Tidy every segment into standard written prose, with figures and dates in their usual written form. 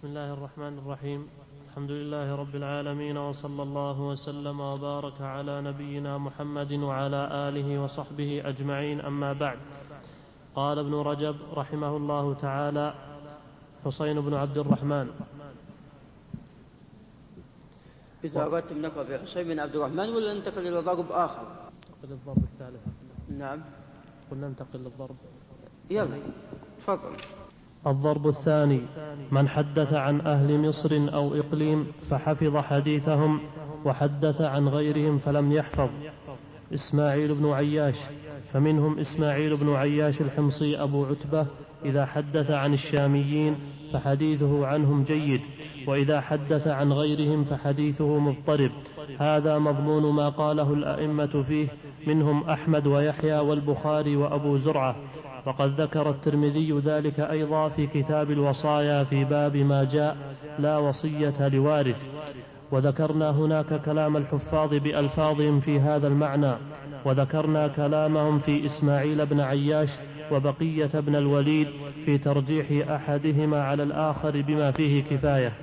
بسم الله الرحمن الرحيم. الحمد لله رب العالمين، وصلى الله وسلم وبارك على نبينا محمد وعلى آله وصحبه أجمعين، أما بعد. قال ابن رجب رحمه الله تعالى: حسين بن عبد الرحمن. إذا أردتم نقرأ في حسين بن عبد الرحمن ولا ننتقل إلى ضرب آخر؟ ننتقل للضرب الثالث. نعم، قلنا ننتقل للضرب. يلا تفضل. الضرب الثاني: من حدث عن أهل مصر أو إقليم فحفظ حديثهم وحدث عن غيرهم فلم يحفظ. إسماعيل بن عياش، فمنهم إسماعيل بن عياش الحمصي أبو عتبة، إذا حدث عن الشاميين فحديثه عنهم جيد، وإذا حدث عن غيرهم فحديثه مضطرب. هذا مضمون ما قاله الأئمة فيه، منهم أحمد ويحيى والبخاري وأبو زرعة. وقد ذكر الترمذي ذلك أيضا في كتاب الوصايا في باب ما جاء لا وصية لوارث. وذكرنا هناك كلام الحفاظ بألفاظهم في هذا المعنى، وذكرنا كلامهم في إسماعيل بن عياش وبقية بن الوليد في ترجيح أحدهما على الآخر بما فيه كفاية.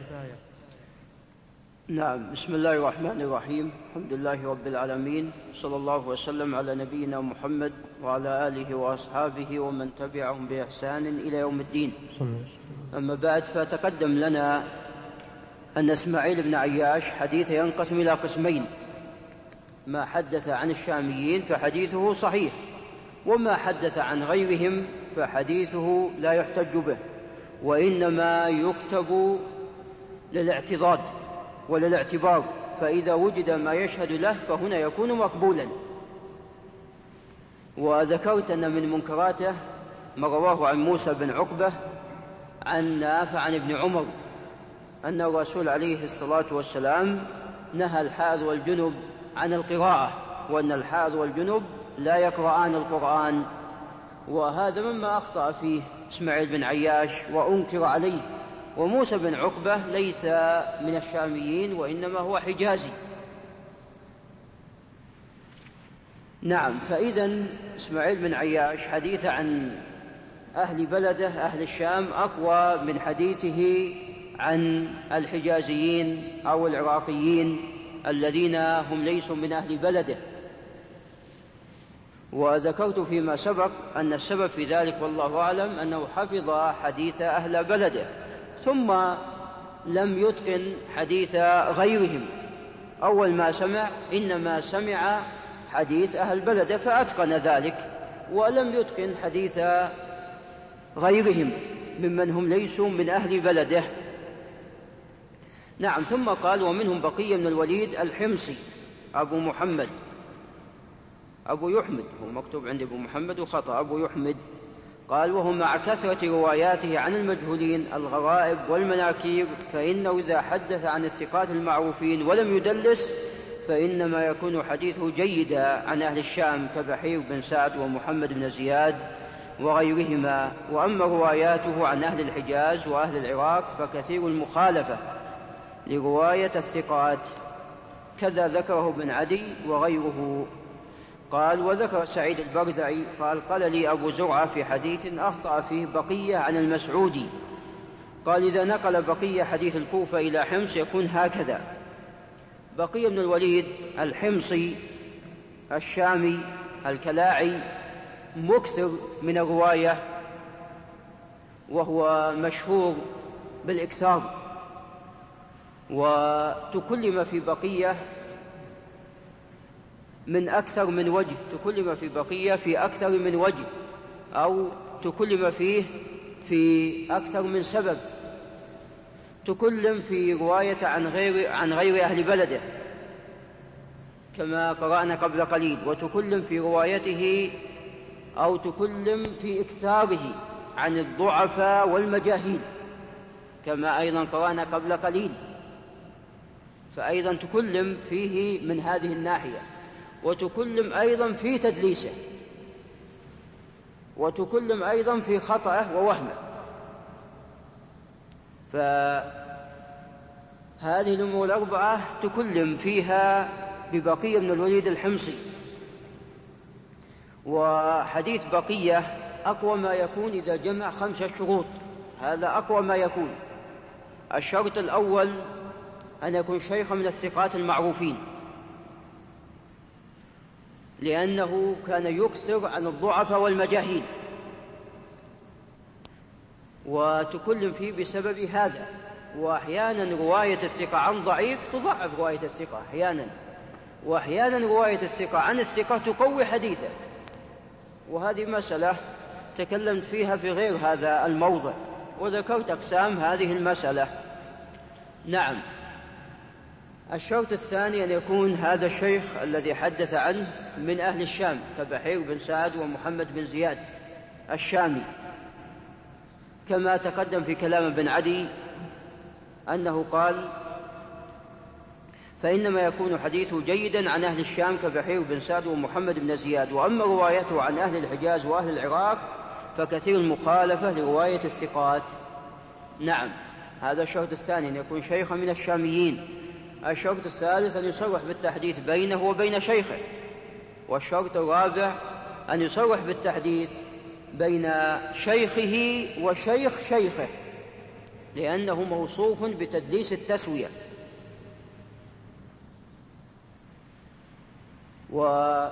نعم، بسم الله الرحمن الرحيم. الحمد لله رب العالمين، صلى الله وسلم على نبينا محمد وعلى آله وأصحابه ومن تبعهم بإحسان إلى يوم الدين. أما بعد، فتقدم لنا أن إسماعيل بن عياش حديث ينقسم إلى قسمين: ما حدث عن الشاميين فحديثه صحيح، وما حدث عن غيرهم فحديثه لا يحتج به، وإنما يكتب للاعتضاد وللاعتبار، فإذا وجد ما يشهد له فهنا يكون مقبولا. وذكرت أن من منكراته ما رواه عن موسى بن عقبة عن نافع عن ابن عمر أن الرسول عليه الصلاة والسلام نهى الحائض والجنب عن القراءة، وأن الحائض والجنب لا يقرآن القرآن. وهذا مما أخطأ فيه إسماعيل بن عياش وأنكر عليه. وموسى بن عقبة ليس من الشاميين، وإنما هو حجازي. نعم، فإذا إسماعيل بن عياش حديث عن أهل بلده أهل الشام أقوى من حديثه عن الحجازيين أو العراقيين الذين هم ليسوا من أهل بلده. وذكرت فيما سبق أن السبب في ذلك والله أعلم أنه حفظ حديث أهل بلده، ثم لم يتقن حديث غيرهم. أول ما سمع إنما سمع حديث أهل بلده فأتقن ذلك، ولم يتقن حديث غيرهم ممن هم ليسوا من أهل بلده. نعم، ثم قال: ومنهم بقية بن الوليد الحمصي أبو محمد، أبو يحمد، هو مكتوب عند أبو محمد وخطأ أبو يحمد. قال: وهو مع كثرة رواياته عن المجهولين الغرائب والمناكير، فإنه إذا حدث عن الثقات المعروفين ولم يدلس فإنما يكون حديثه جيدا عن أهل الشام كبحير بن سعد ومحمد بن زياد وغيرهما. وأما رواياته عن أهل الحجاز وأهل العراق فكثير المخالفة لرواية الثقات، كذا ذكره ابن عدي وغيره. قال: وذكر سعيد البرزعي قال لي أبو زرعة في حديث أخطأ فيه بقية عن المسعودي. قال: إذا نقل بقية حديث الكوفة إلى حمص يكون هكذا: بقية بن الوليد الحمصي الشامي الكلاعي مكثر من الرواية، وهو مشهور بالإكثار، وتكلم في بقية من أكثر من وجه، تكلم في بقية في أكثر من وجه، أو تكلم فيه في أكثر من سبب. تكلم في رواية عن غير أهل بلده كما قرأنا قبل قليل، وتكلم في روايته أو تكلم في إكثاره عن الضعفاء والمجاهيل كما أيضا قرأنا قبل قليل، فأيضا تكلم فيه من هذه الناحية. وتكلم أيضا في تدليسه، وتكلم أيضا في خطأه ووهمه. فهذه الأمور الأربعة تكلم فيها ببقية بن الوليد الحمصي. وحديث بقية أقوى ما يكون إذا جمع 5 شروط، هذا أقوى ما يكون. الشرط الأول أن يكون شيخا من الثقات المعروفين، لأنه كان يكثر عن الضعفاء والمجاهيل وتكلم فيه بسبب هذا. وأحيانا رواية الثقة عن ضعيف تضعف رواية الثقة أحيانا، وأحيانا رواية الثقة عن الثقة تقوي حديثه، وهذه مسألة تكلمت فيها في غير هذا الموضع وذكرت أقسام هذه المسألة. نعم. الشرط الثاني أن يكون هذا الشيخ الذي حدث عنه من أهل الشام كبحير بن سعد ومحمد بن زياد الشامي، كما تقدم في كلام ابن عدي أنه قال: فإنما يكون حديثه جيدا عن أهل الشام كبحير بن سعد ومحمد بن زياد، وأما روايته عن أهل الحجاز وأهل العراق فكثير المخالفة لرواية الثقات. نعم، هذا الشرط الثاني أن يكون شيخا من الشاميين. الشرط الثالث أن يصرح بالتحديث بينه وبين شيخه. والشرط الرابع أن يصرح بالتحديث بين شيخه وشيخ شيخه، لأنه موصوف بتدليس التسوية. وقد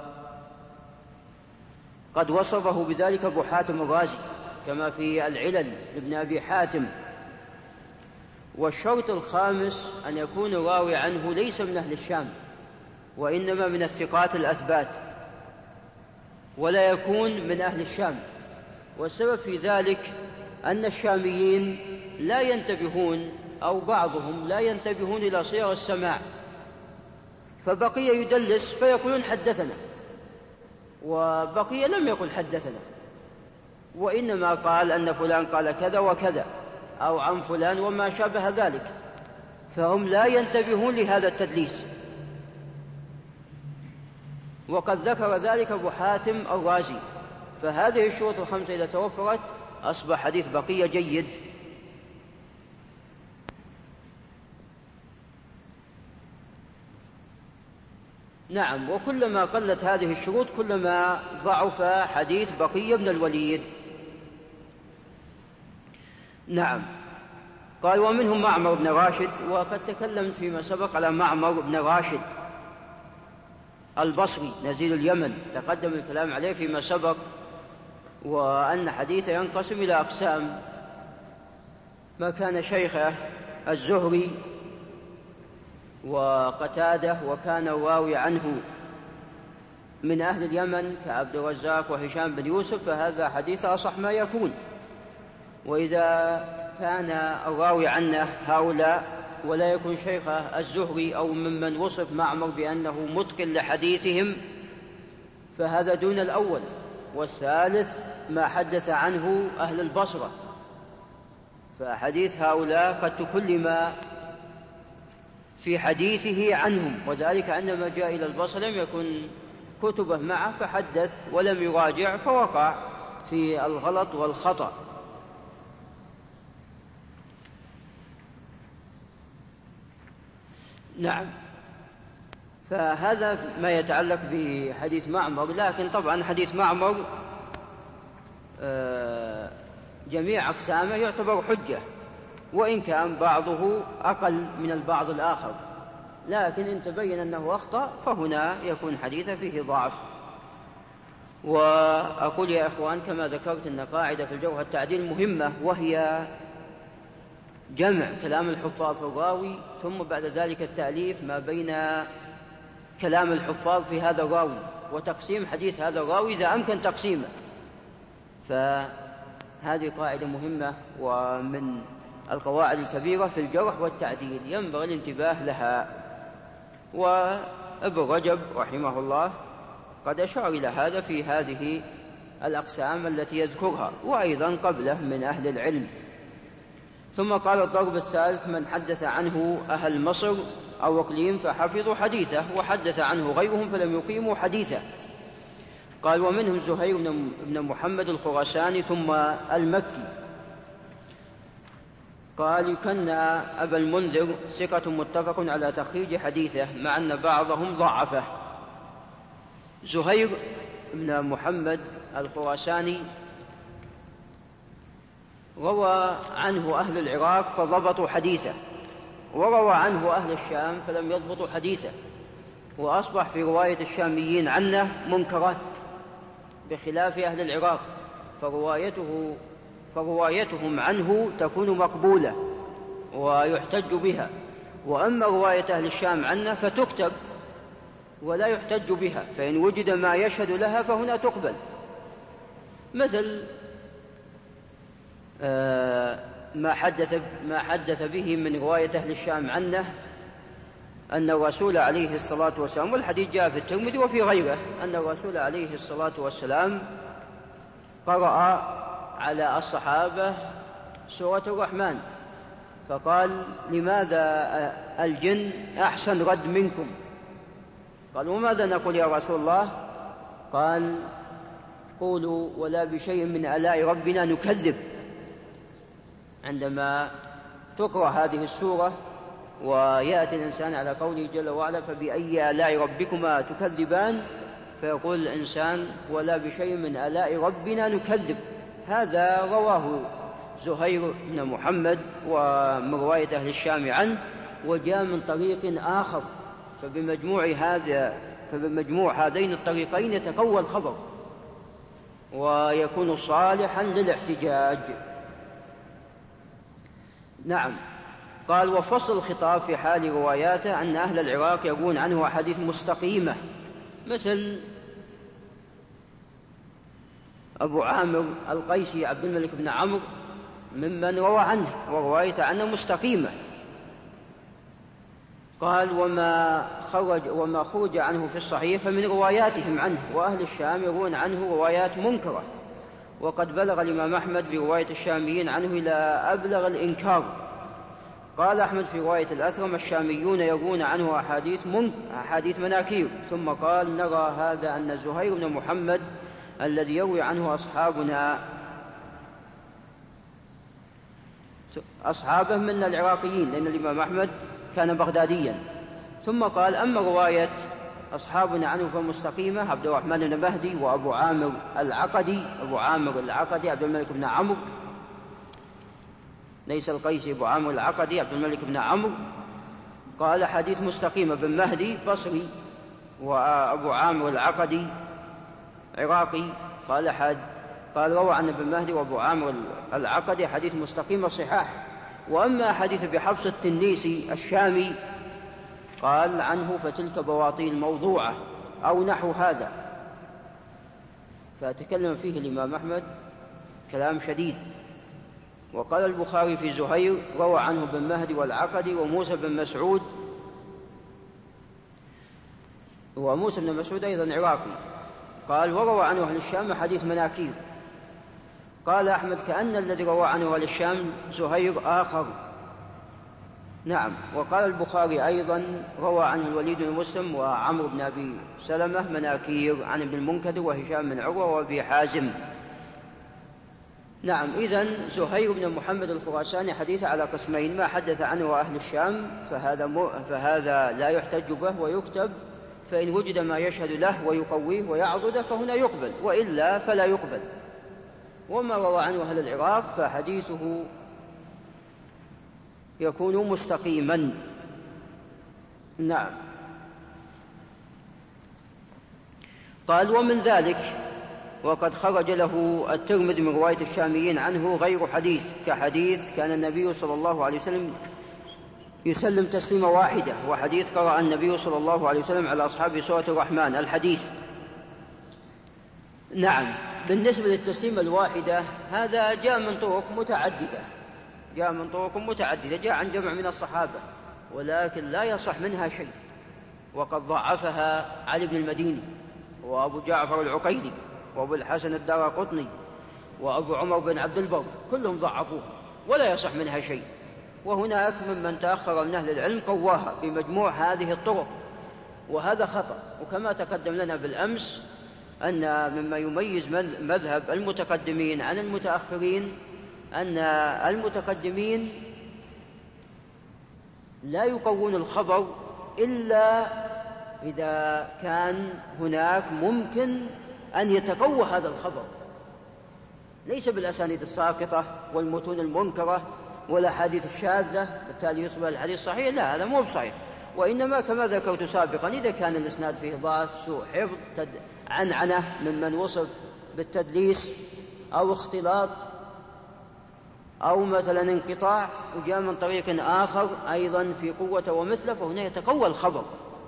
وصفه بذلك أبو حاتم الرازي كما في العلل لابن أبي حاتم. والشرط الخامس أن يكون الراوي عنه ليس من أهل الشام وإنما من الثقات الأثبات، ولا يكون من أهل الشام. والسبب في ذلك أن الشاميين لا ينتبهون، أو بعضهم لا ينتبهون إلى صيغ السماع، فبقية يدلس فيقولون حدثنا، وبقية لم يقل حدثنا، وإنما قال أن فلان قال كذا وكذا أو عن فلان وما شابه ذلك، فهم لا ينتبهون لهذا التدليس. وقد ذكر ذلك أبو حاتم الرازي. فهذه الشروط الخمسة إذا توفرت أصبح حديث بقية جيد. نعم. وكلما قلت هذه الشروط كلما ضعف حديث بقية بن الوليد. نعم. قال: ومنهم معمر بن راشد. وقد تكلمت فيما سبق على معمر بن راشد البصري نزيل اليمن، تقدم الكلام عليه فيما سبق، وأن حديثه ينقسم إلى أقسام: ما كان شيخه الزهري وقتاده وكان الراوي عنه من أهل اليمن كعبد الرزاق وهشام بن يوسف، فهذا حديث أصح ما يكون. وإذا كان الراوي عنه هؤلاء ولا يكون شيخه الزهري أو ممن وصف معمر بأنه متقن لحديثهم، فهذا دون الأول. والثالث ما حدث عنه أهل البصرة، فحديث هؤلاء قد تكلم في حديثه عنهم، وذلك عندما جاء إلى البصرة لم يكن كتبه معه فحدث ولم يراجع فوقع في الغلط والخطأ. نعم. فهذا ما يتعلق بحديث معمر. لكن طبعا حديث معمر جميع أقسامه يعتبر حجة، وإن كان بعضه أقل من البعض الآخر، لكن إن تبين أنه أخطأ فهنا يكون حديثه فيه ضعف. وأقول يا إخوان كما ذكرت أن قاعدة في الجرح والتعديل مهمة، وهي جمع كلام الحفاظ في الراوي، ثم بعد ذلك التأليف ما بين كلام الحفاظ في هذا الراوي وتقسيم حديث هذا الراوي إذا أمكن تقسيمه. فهذه قاعدة مهمة ومن القواعد الكبيرة في الجرح والتعديل ينبغي الانتباه لها. وابن رجب رحمه الله قد أشار إلى هذا في هذه الأقسام التي يذكرها، وأيضا قبله من أهل العلم. ثم قال: الضرب الثالث من حدث عنه أهل مصر أو إقليم فحفظوا حديثه، وحدث عنه غيرهم فلم يقيموا حديثه. قال: ومنهم زهير بن محمد الخراساني ثم المكي. قال: يكنى أبا المنذر ثقة متفق على تخريج حديثه مع أن بعضهم ضعفه. زهير بن محمد الخراساني روى عنه أهل العراق فضبطوا حديثه، وروى عنه أهل الشام فلم يضبطوا حديثه، وأصبح في رواية الشاميين عنه منكرات بخلاف أهل العراق، فروايتهم عنه تكون مقبولة ويحتج بها، وأما رواية أهل الشام عنه فتكتب ولا يحتج بها، فإن وجد ما يشهد لها فهنا تقبل. مثل ما حدث به من رواية أهل الشام عنه أن الرسول عليه الصلاة والسلام، والحديث جاء في الترمذي وفي غيره، أن الرسول عليه الصلاة والسلام قرأ على الصحابة سورة الرحمن، فقال: لماذا الجن أحسن رد منكم؟ قالوا: وماذا نقول يا رسول الله؟ قال: قولوا: ولا بشيء من آلاء ربنا نكذب. عندما تقرأ هذه السورة ويأتي الإنسان على قوله جل وعلا: فبأي آلاء ربكما تكذبان، فيقول الإنسان: ولا بشيء من آلاء ربنا نكذب. هذا رواه زهير بن محمد ومن رواية أهل الشام عنه، وجاء من طريق آخر، فبمجموع هذين الطريقين يتقوى الخبر ويكون صالحا للاحتجاج. نعم. قال: وفصل الخطاب في حال رواياته أن أهل العراق يروون عنه أحاديث مستقيمة، مثل أبو عامر القيسي عبد الملك بن عمرو ممن روى عنه وروايته عنه مستقيمة. قال: وما خرج عنه في الصحيح فمن رواياتهم عنه، وأهل الشام يروون عنه روايات منكرة، وقد بلغ الإمام أحمد برواية الشاميين عنه إلى أبلغ الإنكار. قال أحمد في رواية الأثرم: الشاميون يروون عنه أحاديث مناكير. ثم قال: نرى هذا أن زهير بن محمد الذي يروي عنه أصحابه من العراقيين، لأن الإمام أحمد كان بغداديا. ثم قال: أما رواية أصحابنا عنه فمستقيمة: عبد الرحمن بن مهدي وأبو عامر العقدي، عبد الملك بن عمرو، ليس القيسي، أبو عامر العقدي عبد الملك بن عمرو. قال: حديث مستقيمة. بن مهدي بصري وأبو عامر العقدي عراقي. قال: روى عن ابن مهدي وأبو عامر العقدي حديث مستقيم صحاح. وأما حديث بحفص التنيسي الشامي قال عنه: فتلك بواطيل موضوعة أو نحو هذا. فتكلم فيه الإمام أحمد كلام شديد. وقال البخاري في زهير: روى عنه ابن مهدي والعقدي وموسى بن مسعود، وموسى بن مسعود أيضا عراقي. قال: وروى عنه أهل الشام حديث مناكير. قال أحمد: كأن الذي روى عنه أهل الشام زهير آخر. نعم. وقال البخاري أيضا: روى عنه الوليد بن مسلم وعمرو بن أبي سلمة مناكير عن ابن المنكدر وهشام بن عروة وأبي حازم. نعم. إذن زهير بن محمد الخراساني حديث على قسمين: ما حدث عنه أهل الشام فهذا لا يحتج به ويكتب، فإن وجد ما يشهد له ويقويه ويعضده فهنا يقبل، وإلا فلا يقبل. وما روى عنه أهل العراق فحديثه يكون مستقيما. نعم. قال: ومن ذلك وقد خرج له الترمذي من رواية الشاميين عنه غير حديث، كحديث كان النبي صلى الله عليه وسلم يسلم تسليمة واحدة، وحديث قرأ النبي صلى الله عليه وسلم على أصحاب سورة الرحمن الحديث. نعم. بالنسبة للتسليمة الواحدة هذا جاء من طرق متعددة، جاء عن جمع من الصحابة، ولكن لا يصح منها شيء، وقد ضعفها علي بن المديني وأبو جعفر العقيلي وأبو الحسن الدارقطني وأبو عمر بن عبد البر، كلهم ضعفوها ولا يصح منها شيء. وهناك ممن تأخر من أهل العلم قواها بمجموع هذه الطرق، وهذا خطأ. وكما تقدم لنا بالأمس أن مما يميز مذهب المتقدمين عن المتأخرين أن المتقدمين لا يقوون الخبر إلا إذا كان هناك ممكن أن يتقوى هذا الخبر، ليس بالأسانيد الساقطة والمتون المنكرة والأحاديث الشاذة بالتالي يصبح الحديث صحيح، لا، هذا مو بصحيح. وإنما كما ذكرت سابقا إذا كان الإسناد فيه ضعف، سوء حفظ، عنعنة ممن وصف بالتدليس أو اختلاط أو مثلا انقطاع وجاء من طريق آخر أيضا في قوة ومثله، فهنا يتقوى الخبر.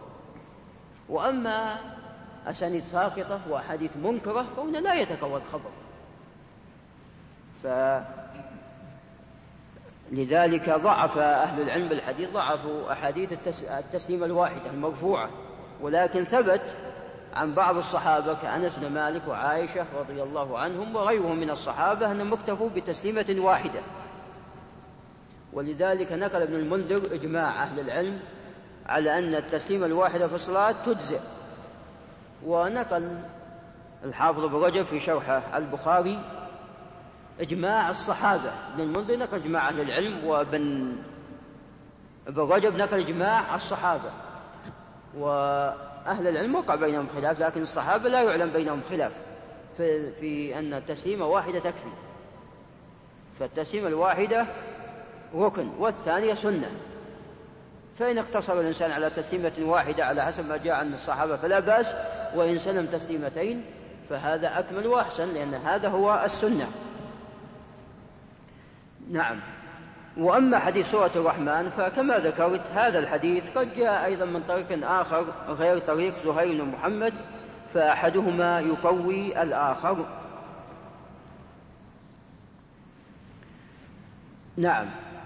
وأما أسانيد ساقطة وأحاديث منكرة فهنا لا يتقوى الخبر. لذلك ضعف أهل العلم بالحديث، ضعفوا أحاديث التسليم الواحدة المرفوعة، ولكن ثبت عن بعض الصحابة كأنس بن مالك وعائشة رضي الله عنهم وغيرهم من الصحابة أنهم اكتفوا بتسليمة واحدة. ولذلك نقل ابن المنذر إجماع أهل العلم على أن التسليمة الواحدة في الصلاة تجزئ. ونقل الحافظ ابن رجب في شرح البخاري إجماع الصحابة. ابن المنذر نقل إجماع أهل العلم، وابن رجب نقل إجماع الصحابة، وأهل العلم وقع بينهم خلاف، لكن الصحابة لا يعلم بينهم خلاف في أن التسليمة واحدة تكفي. فالتسليمة الواحدة ركن والثانية سنة، فإن اقتصر الإنسان على تسليمة واحدة على حسب ما جاء عن الصحابة فلا بأس، وإن سلم تسليمتين فهذا أكمل وأحسن، لأن هذا هو السنة. نعم. وأما حديث سورة الرحمن فكما ذكرت هذا الحديث قد جاء أيضا من طريق آخر غير طريق زهير بن محمد، فأحدهما يقوي الآخر. نعم.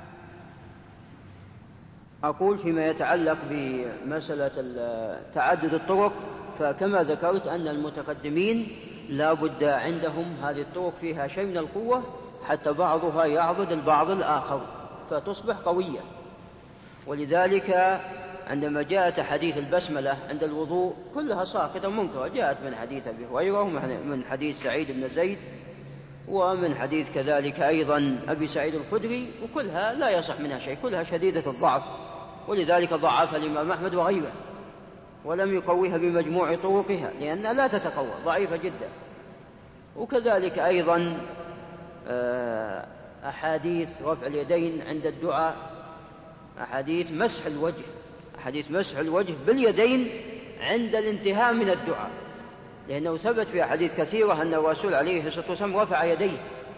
أقول فيما يتعلق بمسألة تعدد الطرق، فكما ذكرت أن المتقدمين لا بد عندهم هذه الطرق فيها شيء من القوة حتى بعضها يعضد البعض الآخر فتصبح قوية. ولذلك عندما جاءت حديث البسملة عند الوضوء كلها ساقطة منكرة، جاءت من حديث أبي هريرة ومن حديث سعيد بن زيد ومن حديث كذلك أيضا أبي سعيد الخدري، وكلها لا يصح منها شيء، كلها شديدة الضعف، ولذلك ضعفها الإمام أحمد وغيره ولم يقويها بمجموع طرقها لأنها لا تتقوى، ضعيفة جدا. وكذلك أيضا أحاديث رفع اليدين عند الدعاء، أحاديث مسح الوجه باليدين عند الانتهاء من الدعاء، لأنه ثبت في أحاديث كثيرة أن الرسول عليه الصلاة والسلام رفع يديه.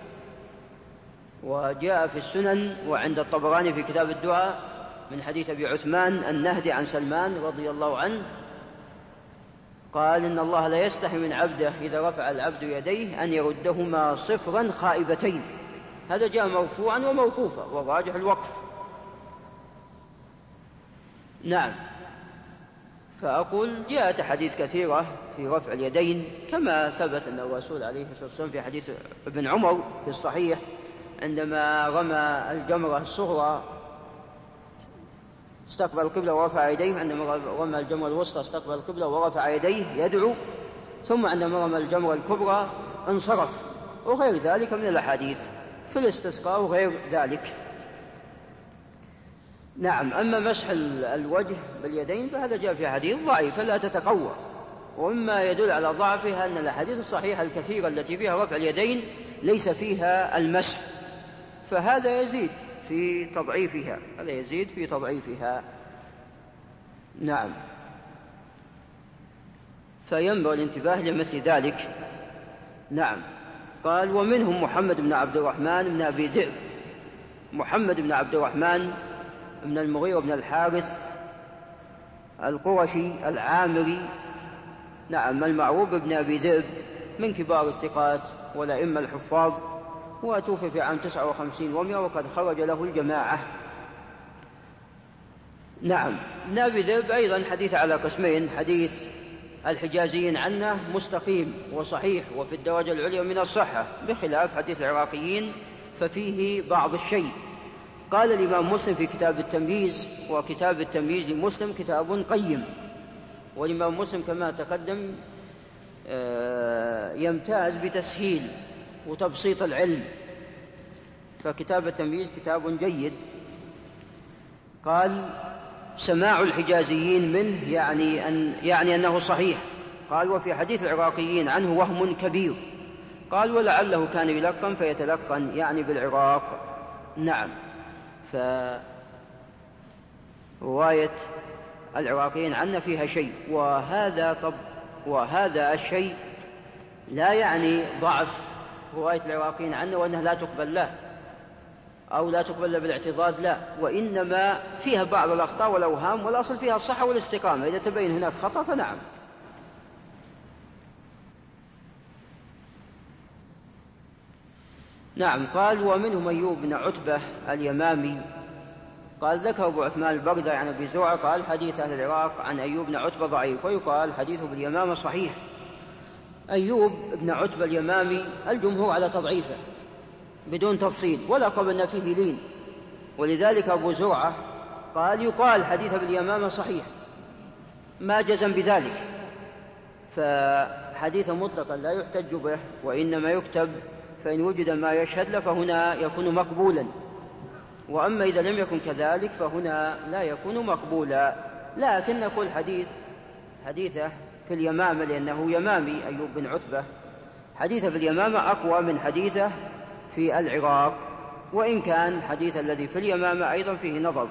وجاء في السنن وعند الطبراني في كتاب الدعاء من حديث أبي عثمان النهدي عن سلمان رضي الله عنه قال إن الله لا يستحي من عبده إذا رفع العبد يديه أن يردهما صفرا خائبتين. هذا جاء مرفوعا وموقوفا، والراجح الوقف. نعم. فأقول جاءت حديث كثيرة في رفع اليدين كما ثبت أن الرسول عليه الصلاة والسلام في حديث ابن عمر في الصحيح عندما رمى الجمرة الصغرى استقبل القبلة ورفع يديه، عندما رمى الجمرة الوسطى استقبل القبلة ورفع يديه يدعو، ثم عندما رمى الجمرة الكبرى انصرف، وغير ذلك من الأحاديث في الاستسقاء وغير ذلك. نعم. أما مسح الوجه باليدين فهذا جاء في حديث ضعيف لا تتقوى، ومما يدل على ضعفها أن الأحاديث الصحيحة الكثيرة التي فيها رفع اليدين ليس فيها المسح، فهذا يزيد في تضعيفها. نعم. فينبغي الانتباه لمثل ذلك. نعم. قال ومنهم محمد بن عبد الرحمن بن أبي ذئب، محمد بن عبد الرحمن بن المغيرة بن الحارث القرشي العامري، نعم، المعروف بن أبي ذئب، من كبار الثقات والأئمة الحفاظ، وتوفي في عام 59 و100 وقد خرج له الجماعة. نعم. ابن أبي ذئب أيضا حديث على قسمين، حديث الحجازيين عنه مستقيم وصحيح وفي الدرجة العليا من الصحة، بخلاف حديث العراقيين ففيه بعض الشيء. قال الإمام مسلم في كتاب التمييز، وكتاب التمييز لمسلم كتاب قيم، والإمام مسلم كما تقدم يمتاز بتسهيل وتبسيط العلم، فكتاب التمييز كتاب جيد. قال سماع الحجازيين منه يعني أنه صحيح. قال وفي حديث العراقيين عنه وهم كبير. قال ولعله كان يلقن فيتلقن يعني بالعراق. نعم. فرواية العراقيين عنا فيها شيء، وهذا الشيء لا يعني ضعف رواية العراقيين عنا وأنها لا تقبل له أو لا تقبل بالاعتضاد، لا، وإنما فيها بعض الأخطاء والأوهام، والأصل فيها الصحة والاستقامة. إذا تبين هناك خطأ فنعم. نعم. قال ومنهم أيوب بن عتبة اليمامي. قال ذكر أبو عثمان البغدادي عن أبي زرعة قال حديث أهل العراق عن أيوب بن عتبة ضعيف، ويقال حديثه باليمامة صحيح. أيوب بن عتبة اليمامي الجمهور على تضعيفه بدون تفصيل، ولا قبلنا فيه لين، ولذلك أبو زرعة قال يقال حديث باليمامة صحيح، ما جزم بذلك، فحديث مطلقا لا يحتج به، وإنما يكتب فإن وجد ما يشهد له فهنا يكون مقبولا، وأما إذا لم يكن كذلك فهنا لا يكون مقبولا. لكن نقول حديثه في اليمامة لأنه يمامي أيوب بن عتبة، حديثه في اليمامة أقوى من حديثه في العراق، وإن كان حديث الذي في اليمامة أيضا فيه نظر.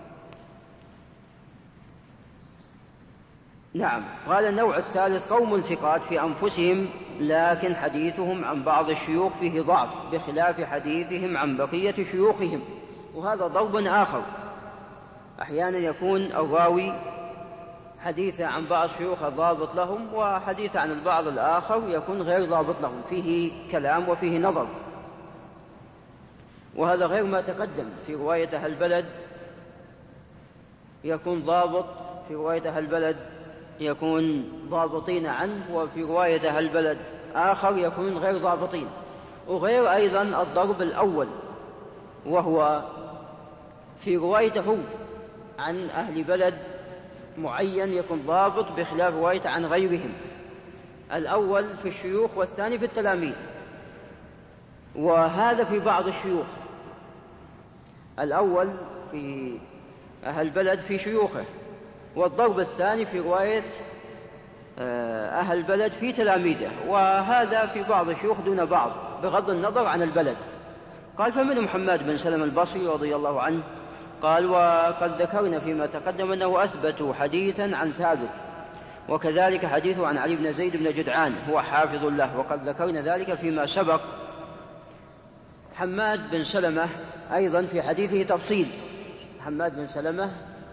نعم. قال النوع الثالث قوم ثقات في أنفسهم لكن حديثهم عن بعض الشيوخ فيه ضعف بخلاف حديثهم عن بقية شيوخهم، وهذا ضرب آخر. أحيانا يكون الراوي حديث عن بعض الشيوخ ضابط لهم، وحديث عن البعض الآخر يكون غير ضابط لهم، فيه كلام وفيه نظر، وهذا غير ما تقدم. في رواية أهل البلد يكون ضابط، في رواية أهل البلد يكون ضابطين عنه، وفي رواية أهل البلد آخر يكون غير ضابطين. وغير أيضا الضرب الأول، وهو في روايته عن أهل بلد معين يكون ضابط بخلاف روايته عن غيرهم، الأول في الشيوخ والثاني في التلاميذ، وهذا في بعض الشيوخ. الأول في أهل البلد في شيوخه، والضرب الثاني في رواية أهل البلد في تلاميذه، وهذا في بعض الشيوخ دون بعض بغض النظر عن البلد. قال فمنهم حماد بن سلمة البصري رضي الله عنه قال وقد ذكرنا فيما تقدم أنه أثبتوا حديثا عن ثابت، وكذلك حديثه عن علي بن زيد بن جدعان هو حافظ له، وقد ذكرنا ذلك فيما سبق. حماد بن سلمة أيضا في حديثه تفصيل. حماد بن سلمة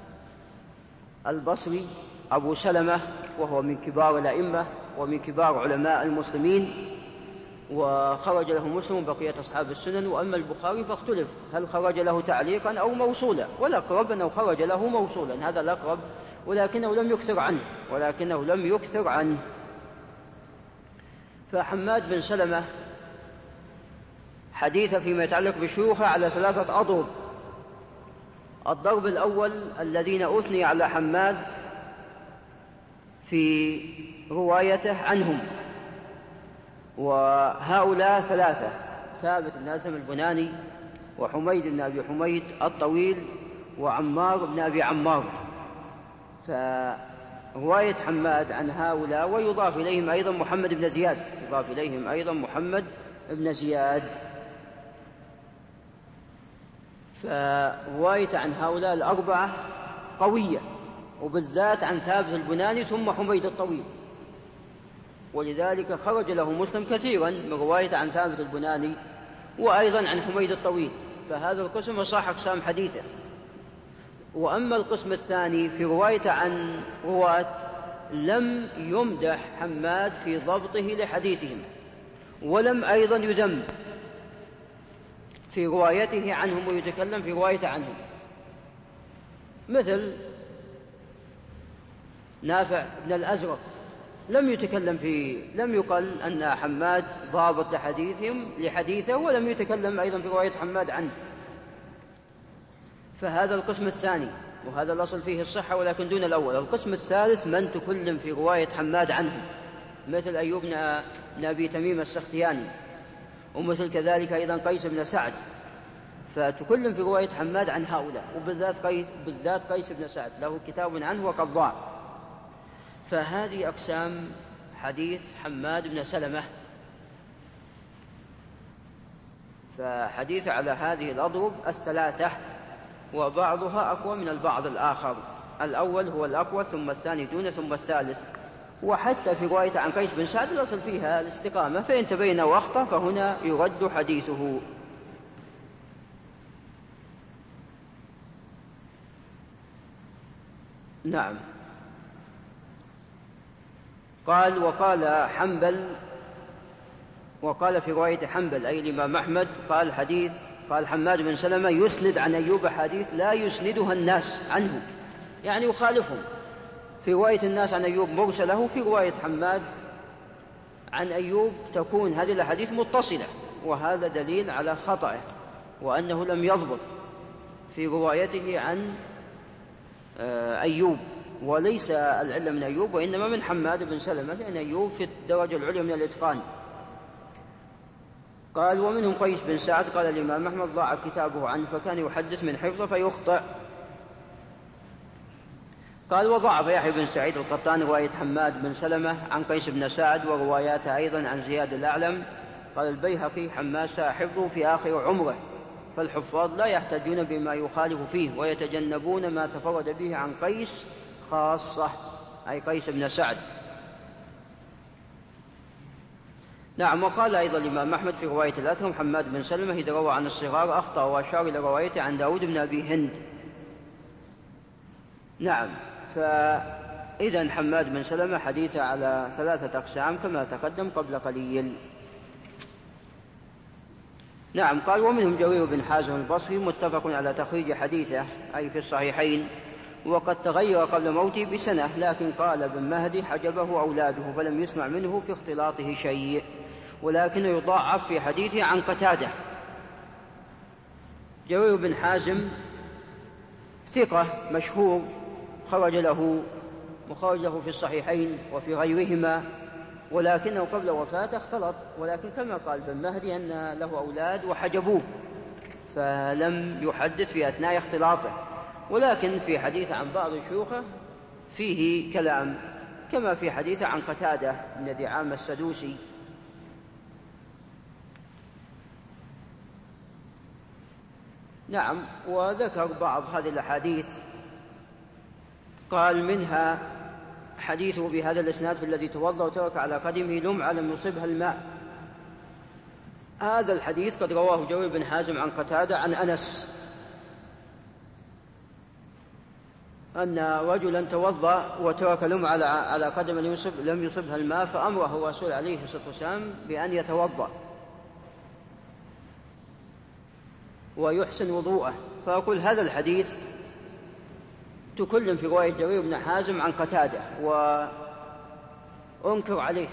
البصري أبو سلمة، وهو من كبار الأئمة ومن كبار علماء المسلمين، وخرج له مسلم بقية أصحاب السنن. وأما البخاري فاختلف هل خرج له تعليقا أو موصولا، والأقرب أنه خرج له موصولا، هذا الأقرب، ولكنه لم يكثر عنه. فحماد بن سلمة حديث فيما يتعلق بشيوخه على 3 أضرب. الضرب الأول الذين أثني على حماد في روايته عنهم، وهؤلاء 3: ثابت بن أسلم البناني، وحميد بن أبي حميد الطويل، وعمار بن أبي عمار. فرواية حماد عن هؤلاء، ويضاف إليهم أيضا محمد بن زياد، فرواية عن هؤلاء 4 قوية، وبالذات عن ثابت البناني ثم حميد الطويل، ولذلك خرج له مسلم كثيرا من رواية عن ثابت البناني وأيضا عن حميد الطويل، فهذا القسم أصح أقسام حديثه. وأما القسم الثاني في رواية عن رواة لم يمدح حماد في ضبطه لحديثهم، ولم أيضا يذم في روايته عنهم ويتكلم في روايته عنهم، مثل نافع بن الأزرق لم يقل أن حماد ضابط لحديثه، ولم يتكلم أيضا في رواية حماد عنه. فهذا القسم الثاني، وهذا الأصل فيه الصحة ولكن دون الأول. القسم الثالث من تكلم في رواية حماد عنه، مثل أيوب بن أبي تميم السختياني، ومثل كذلك أيضا قيس بن سعد، فتكلم في رواية حماد عن هؤلاء، وبالذات قيس بن سعد له كتاب عنه وقد ضاع. فهذه أقسام حديث حماد بن سلمة. فحديث على هذه الأضرب الثلاثة، وبعضها أقوى من البعض الآخر، الأول هو الأقوى ثم الثاني دونه ثم الثالث. وحتى في رواية عن قيس بن سعد الأصل فيها الاستقامة، فإن تبين وأخطأ فهنا يرد حديثه. نعم. قال وقال حنبل، وقال في رواية حنبل أي الإمام أحمد، قال حماد بن سلمة يسند عن أيوب حديث لا يسندها الناس عنه، يعني يخالفهم. في رواية الناس عن أيوب مرسله، في رواية حماد عن أيوب تكون هذه الحديث متصلة، وهذا دليل على خطأه وأنه لم يضبط في روايته عن أيوب، وليس العلة من أيوب وإنما من حماد بن سلمة، لأن أيوب في الدرجة العليا من الإتقان. قال ومنهم قيس بن سعد، قال الإمام أحمد ضاع كتابه عنه فكان يحدث من حفظه فيخطئ. قال وضعف يحيى بن سعيد القطان رواية حماد بن سلمة عن قيس بن سعد ورواياته أيضا عن زياد الأعلم. قال البيهقي حماد ساء حفظه في آخر عمره، فالحفاظ لا يحتجون بما يخالف فيه ويتجنبون ما تفرد به عن قيس خاصة، أي قيس بن سعد. نعم. وقال أيضا الإمام أحمد في رواية الأثرم حماد بن سلمة إذا روى عن الصغار أخطأ، وأشار إلى روايته عن داود بن أبي هند. نعم. فإذا حماد بن سلمة حديثه على 3 أقسام كما تقدم قبل قليل. نعم. قال ومنهم جرير بن حازم البصري متفق على تخريج حديثه أي في الصحيحين، وقد تغير قبل موته بسنة، لكن قال ابن مهدي حجبه أولاده فلم يسمع منه في اختلاطه شيء، ولكن يضاعف في حديثه عن قتادة. جرير بن حازم ثقة مشهور خرج له في الصحيحين وفي غيرهما، ولكنه قبل وفاته اختلط، ولكن كما قال ابن مهدي أن له أولاد وحجبوه فلم يحدث في أثناء اختلاطه، ولكن في حديث عن بعض شيوخه فيه كلام، كما في حديث عن قتادة بن دعامة السدوسي. نعم. وذكر بعض هذه الأحاديث، قال منها حديثه بهذا الإسناد في الذي توضأ وترك على قدمه لمعة لم يصبها الماء. هذا الحديث قد رواه جرير بن حازم عن قتادة عن أنس أن رجلا توضأ وترك لمعة على قدم لم يصبها الماء، فأمره الرسول عليه الصلاة والسلام بأن يتوضأ ويحسن وضوءه. فأقول هذا الحديث تكلم في رواية جرير بن حازم عن قتادة وأنكر عليه،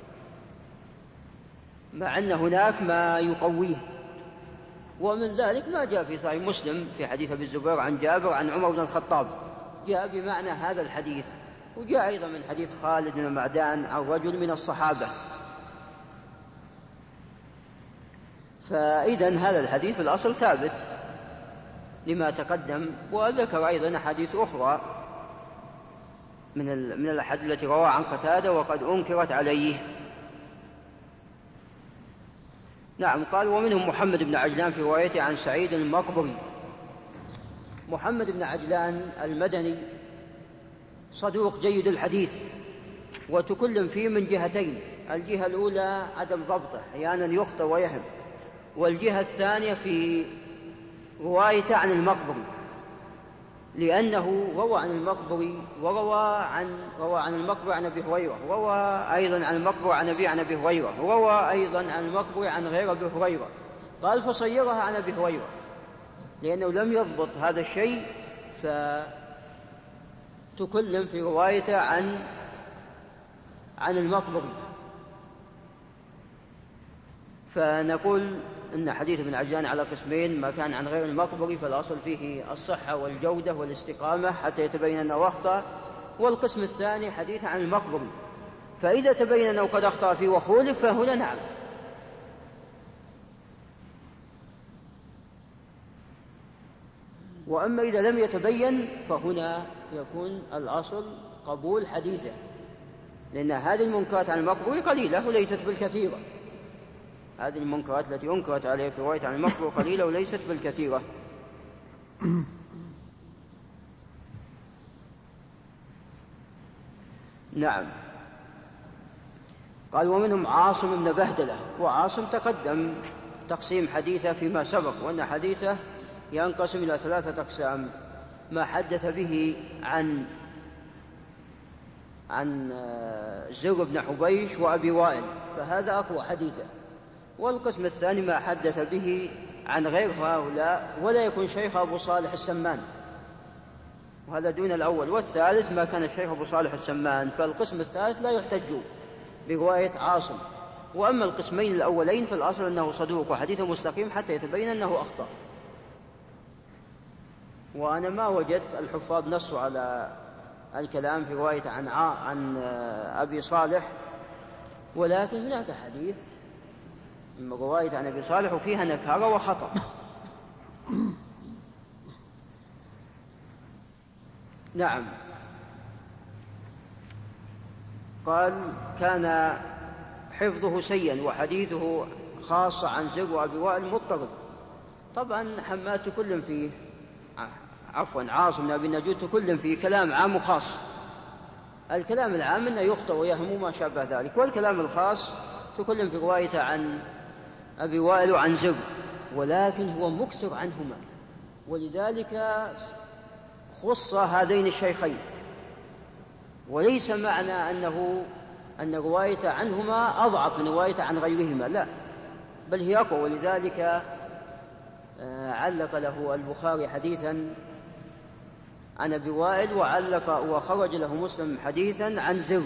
مع أن هناك ما يقويه، ومن ذلك ما جاء في صحيح مسلم في حديث أبي الزبير عن جابر عن عمر بن الخطاب، جاء بمعنى هذا الحديث، وجاء أيضا من حديث خالد بن معدان عن رجل من الصحابة. فإذن هذا الحديث في الأصل ثابت لما تقدم. وذكر أيضا حديث أخرى من الأحاديث التي روى عن قتادة وقد أنكرت عليه. نعم. قال ومنهم محمد بن عجلان في روايته عن سعيد المقبري. محمد بن عجلان المدني صدوق جيد الحديث، وتكلم فيه من جهتين: الجهة الأولى عدم ضبطه، أحيانا يخطئ ويهم، والجهة الثانية في روايته عن المقبري، لأنه روى عن المقبري روى عن المقبري عن أبي هريرة، روى أيضا عن المقبري عن أبي هريرة، روى أيضا عن المقبري عن غير أبي هريرة. قال فصيرها عن أبي هريرة، لأنه لم يضبط هذا الشيء، فتكلم في روايته عن المقبري. فنقول إن حديث ابن عجلان على قسمين: ما كان عن غير المقبري فالأصل فيه الصحة والجودة والاستقامة حتى يتبين أنه أخطأ، والقسم الثاني حديث عن المقبري، فإذا تبين أنه قد أخطأ فيه وخولف فهنا نعم. وأما إذا لم يتبين فهنا يكون الأصل قبول حديثه، لأن هذه المنكرات عن المقبري قليلة وليست بالكثيرة. هذه المنكرات التي أنكرت عليه في رواية عن المقبول قليلة وليست بالكثيرة. نعم. قال ومنهم عاصم بن بهدلة، وعاصم تقدم تقسيم حديثه فيما سبق، وأن حديثه ينقسم إلى 3 أقسام: ما حدث به عن زر بن حبيش وأبي وائل فهذا أقوى حديثه، والقسم الثاني ما حدث به عن غير هؤلاء ولا يكون شيخ أبو صالح السمان، وهذا دون الأول، والثالث ما كان الشيخ أبو صالح السمان، فالقسم الثالث لا يحتج برواية عاصم. وأما القسمين الأولين فالأصل أنه صدوق وحديثه مستقيم حتى يتبين أنه أخطأ. وأنا ما وجدت الحفاظ نصوا على الكلام في رواية عن أبي صالح، ولكن هناك حديث من رواية عن أبي صالح وفيها نكارة وخطأ. نعم. قال كان حفظه سيئا وحديثه خاصة عن زر وأبي وائل مضطرب. طبعا حمات كل فيه عاصم بن أبي النجود كل فيه كلام عام وخاص. الكلام العام أنه يخطئ ويهم ما شابه ذلك، والكلام الخاص تكلم في روايته عن أبي وائل وعن زر، ولكن هو مكثر عنهما، ولذلك خص هذين الشيخين، وليس معنى أن روايته عنهما أضعف من روايته عن غيرهما، لا، بل هي أقوى. ولذلك علق له البخاري حديثا عن أبي وائل، وعلق وخرج له مسلم حديثا عن زر،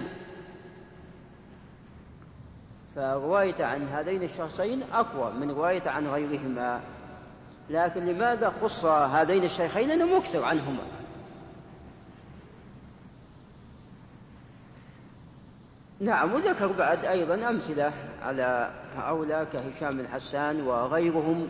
فرواية عن هذين الشخصين أقوى من رواية عن غيرهما. لكن لماذا خص هذين الشيخين؟ لأنه مكثر عنهما. نعم. وذكر بعد أيضا أمثلة على هؤلاء كهشام بن حسان وغيرهم.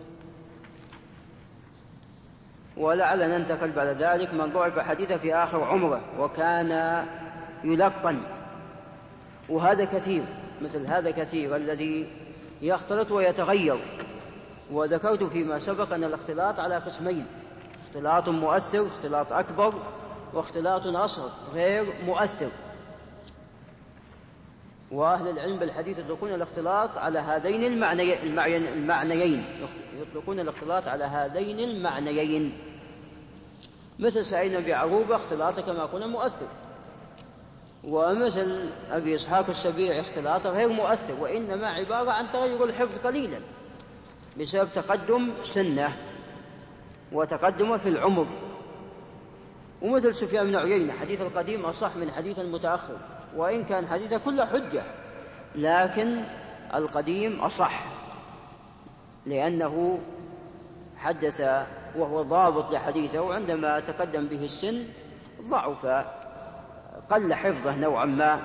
ولعل ننتقل بعد ذلك من ضعف حديثه في آخر عمره وكان يلقن، وهذا كثير، مثل هذا كثير الذي يختلط ويتغير. وذكرت فيما سبق أن الاختلاط على قسمين: اختلاط مؤثر، اختلاط أكبر، واختلاط أصغر غير مؤثر. وأهل العلم بالحديث يطلقون الاختلاط على هذين المعنيين، يطلقون الاختلاط على هذين المعنيين، مثل سعيد بن عروبة اختلاطه كما قلنا مؤثر، ومثل أبي إسحاق السبيعي اختلاطه غير مؤثر، وإنما عبارة عن تغير الحفظ قليلا بسبب تقدم سنه وتقدمه في العمر. ومثل سفيان بن عيينة حديث القديم أصح من حديث المتأخر، وإن كان حديثه كله حجة، لكن القديم أصح لأنه حدث وهو ضابط لحديثه، وعندما تقدم به السن ضعف، قل حفظه نوعا ما.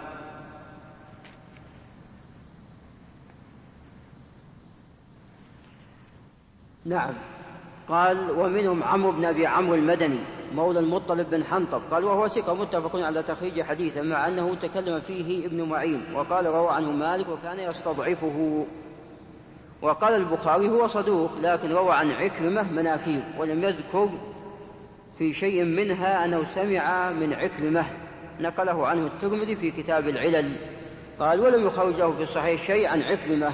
نعم. قال ومنهم عمرو بن أبي عمرو المدني مولى المطلب بن حنطب، قال وهو ثقة متفق على تخريج حديثه، مع أنه تكلم فيه ابن معين، وقال روى عنه مالك وكان يستضعفه. وقال البخاري هو صدوق، لكن روى عن عكرمة مناكير، ولم يذكر في شيء منها أنه سمع من عكرمة، نقله عنه الترمذي في كتاب العلل. قال ولم يخرج له في الصحيح شيء عن عكرمة،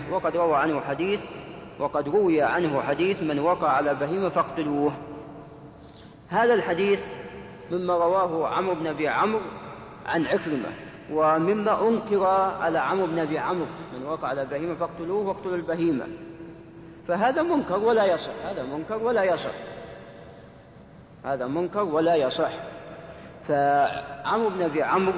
وقد روي عنه حديث من وقع على بهيمة فاقتلوه. هذا الحديث مما رواه عمرو بن أبي عمرو عن عكرمة، ومما أنكر على عمرو بن أبي عمرو من وقع على بهيمة فاقتلوه واقتلوا البهيمة، فهذا منكر ولا يصح، هذا منكر ولا يصح. فعمرو بن أبي عمرو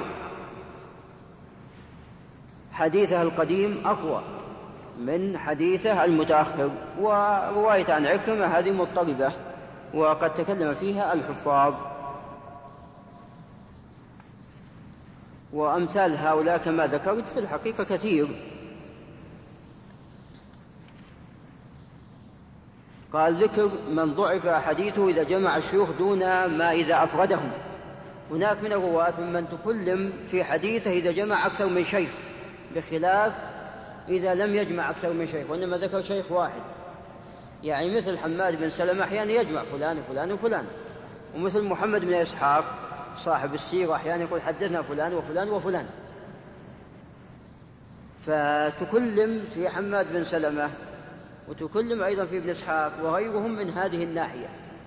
حديثه القديم أقوى من حديثه المتأخر، ورواية عن عكرمة هذه مضطربة وقد تكلم فيها الحفاظ. وأمثال هؤلاء كما ذكرت في الحقيقة كثير. قال ذكر من ضعف حديثه إذا جمع الشيوخ دون ما إذا أفردهم. هناك من الرواة ممن تكلم في حديثه إذا جمع أكثر من شيخ، بخلاف إذا لم يجمع أكثر من شيخ وإنما ذكر شيخ واحد، يعني مثل حماد بن سلمة أحيانا يجمع فلان وفلان وفلان، ومثل محمد بن إسحاق صاحب السيرة أحيانا يقول حدثنا فلان وفلان وفلان، فتكلم في حماد بن سلمة وتكلم أيضا في ابن إسحاق وغيرهم من هذه الناحية.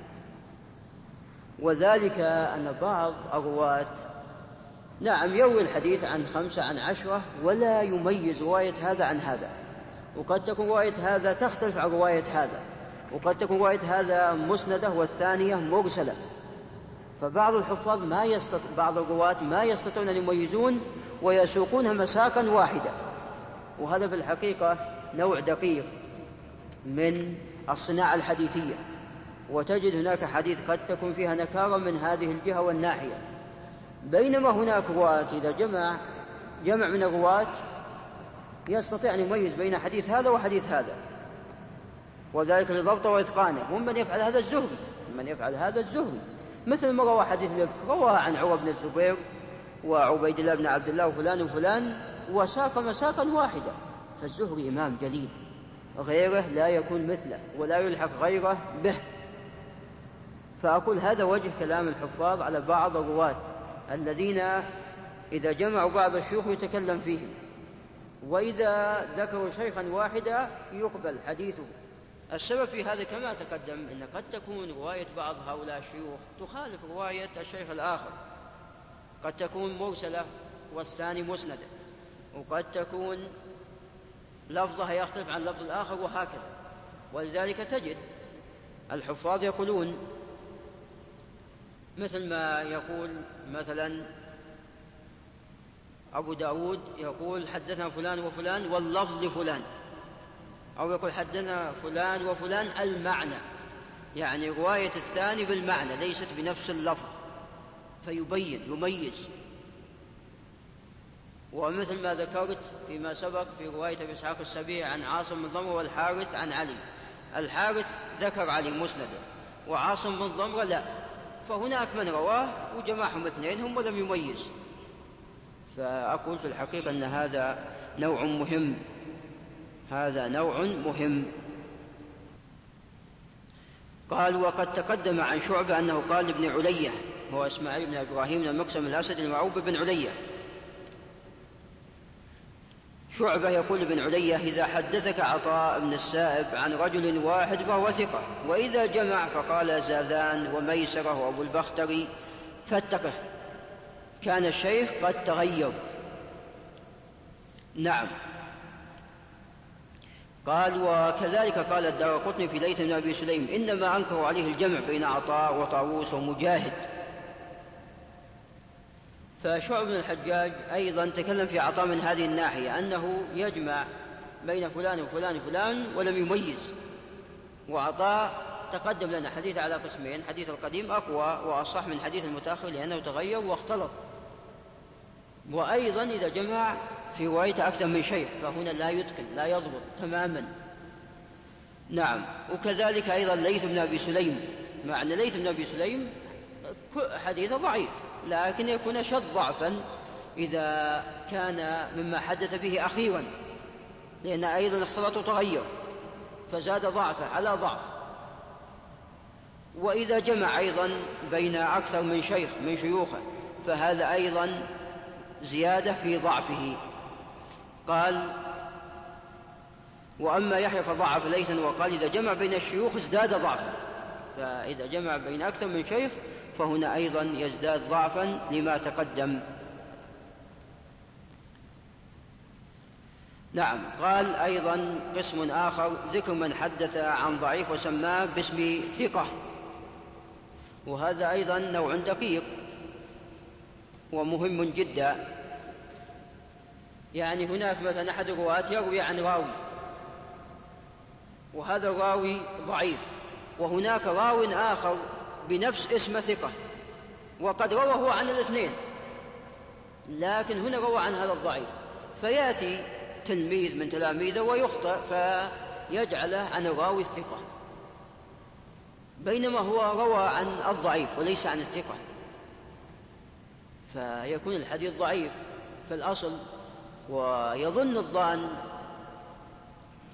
وذلك أن بعض الرواة نعم يروي الحديث عن 5 عن 10 ولا يميز رواية هذا عن هذا، وقد تكون رواية هذا تختلف عن رواية هذا، وقد تكون رواية هذا مسندة والثانية مرسلة. فبعض الحفاظ بعض الرواة ما يستطيعون أن يميزون ويسوقونها مساكا واحدة، وهذا في الحقيقة نوع دقيق من الصناعة الحديثية. وتجد هناك حديث قد تكون فيها نكارة من هذه الجهة والناحية، بينما هناك رواة إذا جمع من الرواة يستطيع أن يميز بين حديث هذا وحديث هذا، وذلك لضبط وإتقانه. ومن يفعل هذا الزهري، مثل ما روى حديث الإفك روى عن عروة بن الزبير وعبيد الله بن عبد الله وفلان وفلان وساق مساقا واحدة. فالزهري إمام جليل، غيره لا يكون مثله ولا يلحق غيره به. فأقول هذا وجه كلام الحفاظ على بعض الرواة الذين إذا جمعوا بعض الشيوخ يتكلم فيهم، وإذا ذكروا شيخا واحدا يقبل حديثه. السبب في هذا كما تقدم أن قد تكون رواية بعض هؤلاء الشيوخ تخالف رواية الشيخ الآخر، قد تكون مرسلة والثاني مسندة، وقد تكون لفظها يختلف عن لفظ الآخر وهكذا. ولذلك تجد الحفاظ يقولون مثل ما يقول مثلا أبو داود يقول حدثنا فلان وفلان واللفظ لفلان، أو يقول حدثنا فلان وفلان المعنى، يعني رواية الثاني بالمعنى ليست بنفس اللفظ، فيبين يميز. ومثل ما ذكرت فيما سبق في رواية ابي إسحاق السبيعي عن عاصم بن ضمرة والحارث عن علي، الحارث ذكر علي مسندا وعاصم بن ضمرة لا، فهناك من رواه وجمعهم اثنينهم ولم يميز. فأقول في الحقيقة أن هذا نوع مهم. قال وقد تقدم عن شعبة أنه قال لابن علية، هو إسماعيل بن إبراهيم بن المقسم الأسد المعروف بن علية، شعبة يقول ابن علية إذا حدثك عطاء بن السائب عن رجل واحد فهو ثقة، وإذا جمع فقال زاذان وميسرة وأبو البختري فاتقه، كان الشيخ قد تغير. نعم. قال وكذلك قال الدارقطني في ليث بن أبي سليم إنما أنكروا عليه الجمع بين عطاء وطاووس ومجاهد. فشعب بن الحجاج أيضا تكلم في عطاء من هذه الناحية، أنه يجمع بين فلان وفلان وفلان ولم يميز. وعطاء تقدم لنا حديث على قسمين، حديث القديم أقوى وأصح من حديث المتأخر لأنه تغير واختلط. وأيضا إذا جمع في رواية أكثر من شيء فهنا لا يتقن لا يضبط تماما. نعم. وكذلك أيضا ليث بن أبي سليم، مع أن ليث بن أبي سليم حديثه ضعيف لكن يكون شد ضعفا إذا كان مما حدث به أخيرا، لأن أيضا اختلط وتغير فزاد ضعفه على ضعف. وإذا جمع أيضا بين أكثر من شيخ من شيوخه فهذا أيضا زيادة في ضعفه. قال وأما يحيى فضعف ليثا وقال إذا جمع بين الشيوخ ازداد ضعفا، فإذا جمع بين أكثر من شيخ فهنا أيضا يزداد ضعفا لما تقدم. نعم. قال أيضا قسم آخر ذكر من حدث عن ضعيف وسماه باسم ثقة، وهذا أيضا نوع دقيق ومهم جدا. يعني هناك مثلا أحد الرواة يروي عن راوي وهذا الراوي ضعيف، وهناك راو آخر بنفس اسم ثقة وقد روى هو عن الاثنين، لكن هنا روى عن هذا الضعيف، فيأتي تلميذ من تلاميذه ويخطئ فيجعله عن الراوي الثقة بينما هو روى عن الضعيف وليس عن الثقة، فيكون الحديث ضعيف في الأصل ويظن الظان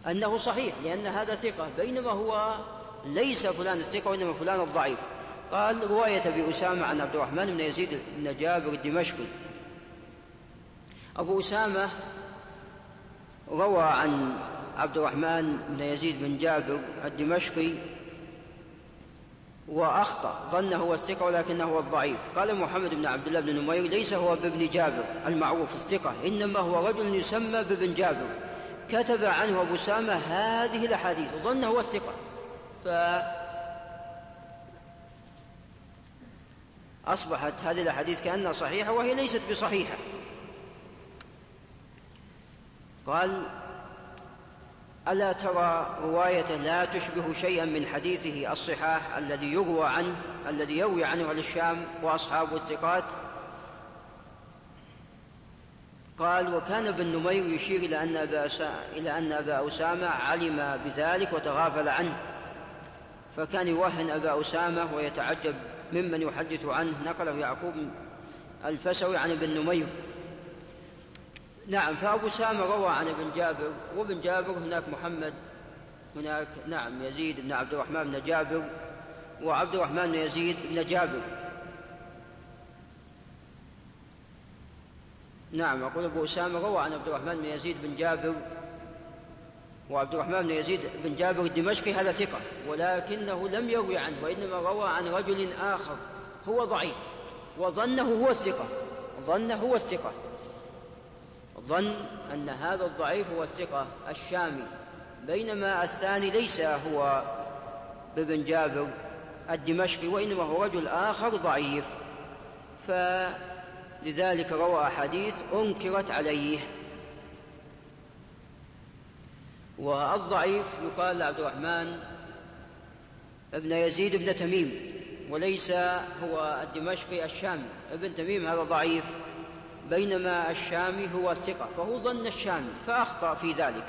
أنه صحيح لأن هذا ثقة، بينما هو ليس فلان الثقة وإنما فلان الضعيف. قال رواية أبي أسامة عن عبد الرحمن بن يزيد بن جابر الدمشقي. أبو أسامة روى عن عبد الرحمن بن يزيد بن جابر الدمشقي وأخطأ، ظنه هو الثقة ولكنه هو الضعيف. قال محمد بن عبد الله بن نمير ليس هو بابن جابر المعروف الثقة، إنما هو رجل يسمى بابن جابر، كتب عنه أبو أسامة هذه الأحاديث وظنه هو الثقة، فأصبحت هذه الأحاديث كأنها صحيحة وهي ليست بصحيحة. قال ألا ترى رواية لا تشبه شيئا من حديثه الصحاح الذي يروي عنه أهل الشام وأصحاب الثقات. قال وكان ابن نمير يشير إلى أن أبا أسامة علم بذلك وتغافل عنه، فكان يوهن أبا أسامة ويتعجب ممن يحدث عنه. نقله يعقوب الفسوي عن ابن نمير. نعم، فأبو أسامة روى عن ابن جابر، وابن جابر هناك يزيد بن عبد الرحمن بن جابر وعبد الرحمن بن يزيد بن جابر. نعم، أقول أبو أسامة روى عن عبد الرحمن بن يزيد بن جابر، وعبد الرحمن بن يزيد بن جابر الدمشقي هذا ثقة، ولكنه لم يروي عنه، وإنما روى عن رجل آخر هو ضعيف وظنه هو الثقة، ظن أن هذا الضعيف هو الثقة الشامي، بينما الثاني ليس هو بابن جابر الدمشقي وإنما هو رجل آخر ضعيف، فلذلك روى أحاديث أنكرت عليه. والضعيف يقال عبد الرحمن ابن يزيد بن تميم، وليس هو الدمشقي الشامي. ابن تميم هذا ضعيف، بينما الشامي هو الثقة، فهو ظن الشامي فأخطأ في ذلك.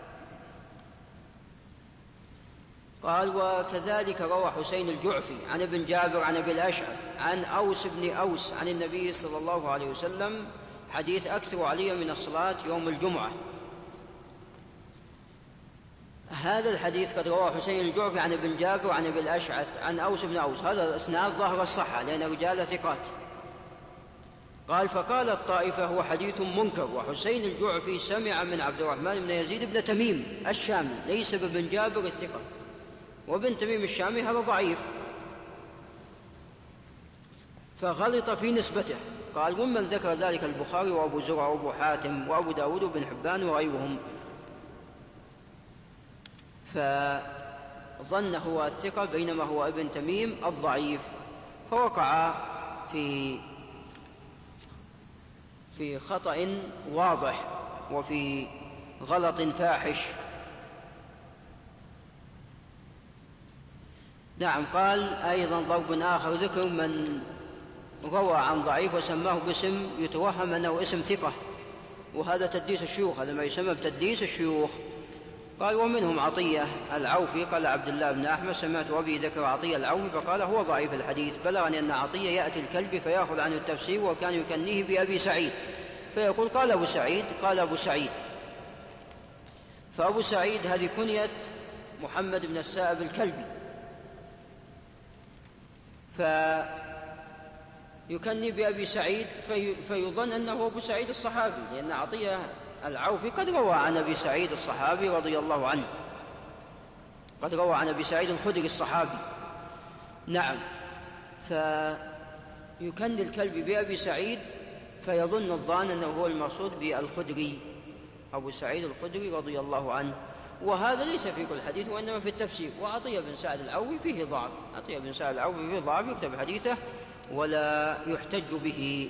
قال وكذلك روى حسين الجعفي عن ابن جابر عن أبي الأشعث عن أوس بن أوس عن النبي صلى الله عليه وسلم حديث أكثر علي من الصلاة يوم الجمعة. هذا الحديث قد رواه حسين الجعفي عن ابن جابر عن أبي الأشعث عن أوس بن أوس، هذا الإسناد ظاهر الصحة لأن رجال ثقات. قال فقال الطائفة هو حديث منكر، وحسين الجعفي سمع من عبد الرحمن بن يزيد بن تميم الشامي ليس بابن جابر الثقة، وابن تميم الشامي هذا ضعيف، فغلط في نسبته. قال ومن ذكر ذلك البخاري وأبو زرع وأبو حاتم وأبو داود وابن حبان وغيرهم، فظن هو الثقة بينما هو ابن تميم الضعيف، فوقع في خطأ واضح وفي غلط فاحش. نعم. قال أيضا ضرب آخر ذكر من روى عن ضعيف وسماه باسم يتوهم أنه اسم ثقة، وهذا تدليس الشيوخ، هذا ما يسمى بتدليس الشيوخ. قال ومنهم عطية العوفي. قال عبد الله بن أحمد سمعت أبي ذكر عطية العوفي فقال هو ضعيف الحديث، بلغني أن عطية يأتي الكلب فيأخذ عنه التفسير وكان يكنيه بأبي سعيد، فيقول قال أبو سعيد، قال أبو سعيد. فأبو سعيد هذه كنية محمد بن السائب الكلبي، فيكني بأبي سعيد فيظن أنه أبو سعيد الصحابي، لأن عطية العوفي قد روى عن أبي سعيد الصحابي رضي الله عنه، قد روى عن أبي سعيد الخدري الصحابي. نعم. فيكني الكلب بأبي سعيد فيظن الظان أنه هو المقصود بالخدري، أبو سعيد الخدري رضي الله عنه، وهذا ليس في كل حديث وإنما في التفسير. وعطية بن سعد العوفي فيه ضعف، عطية بن سعد العوفي فيه ضعف، يكتب حديثه ولا يحتج به.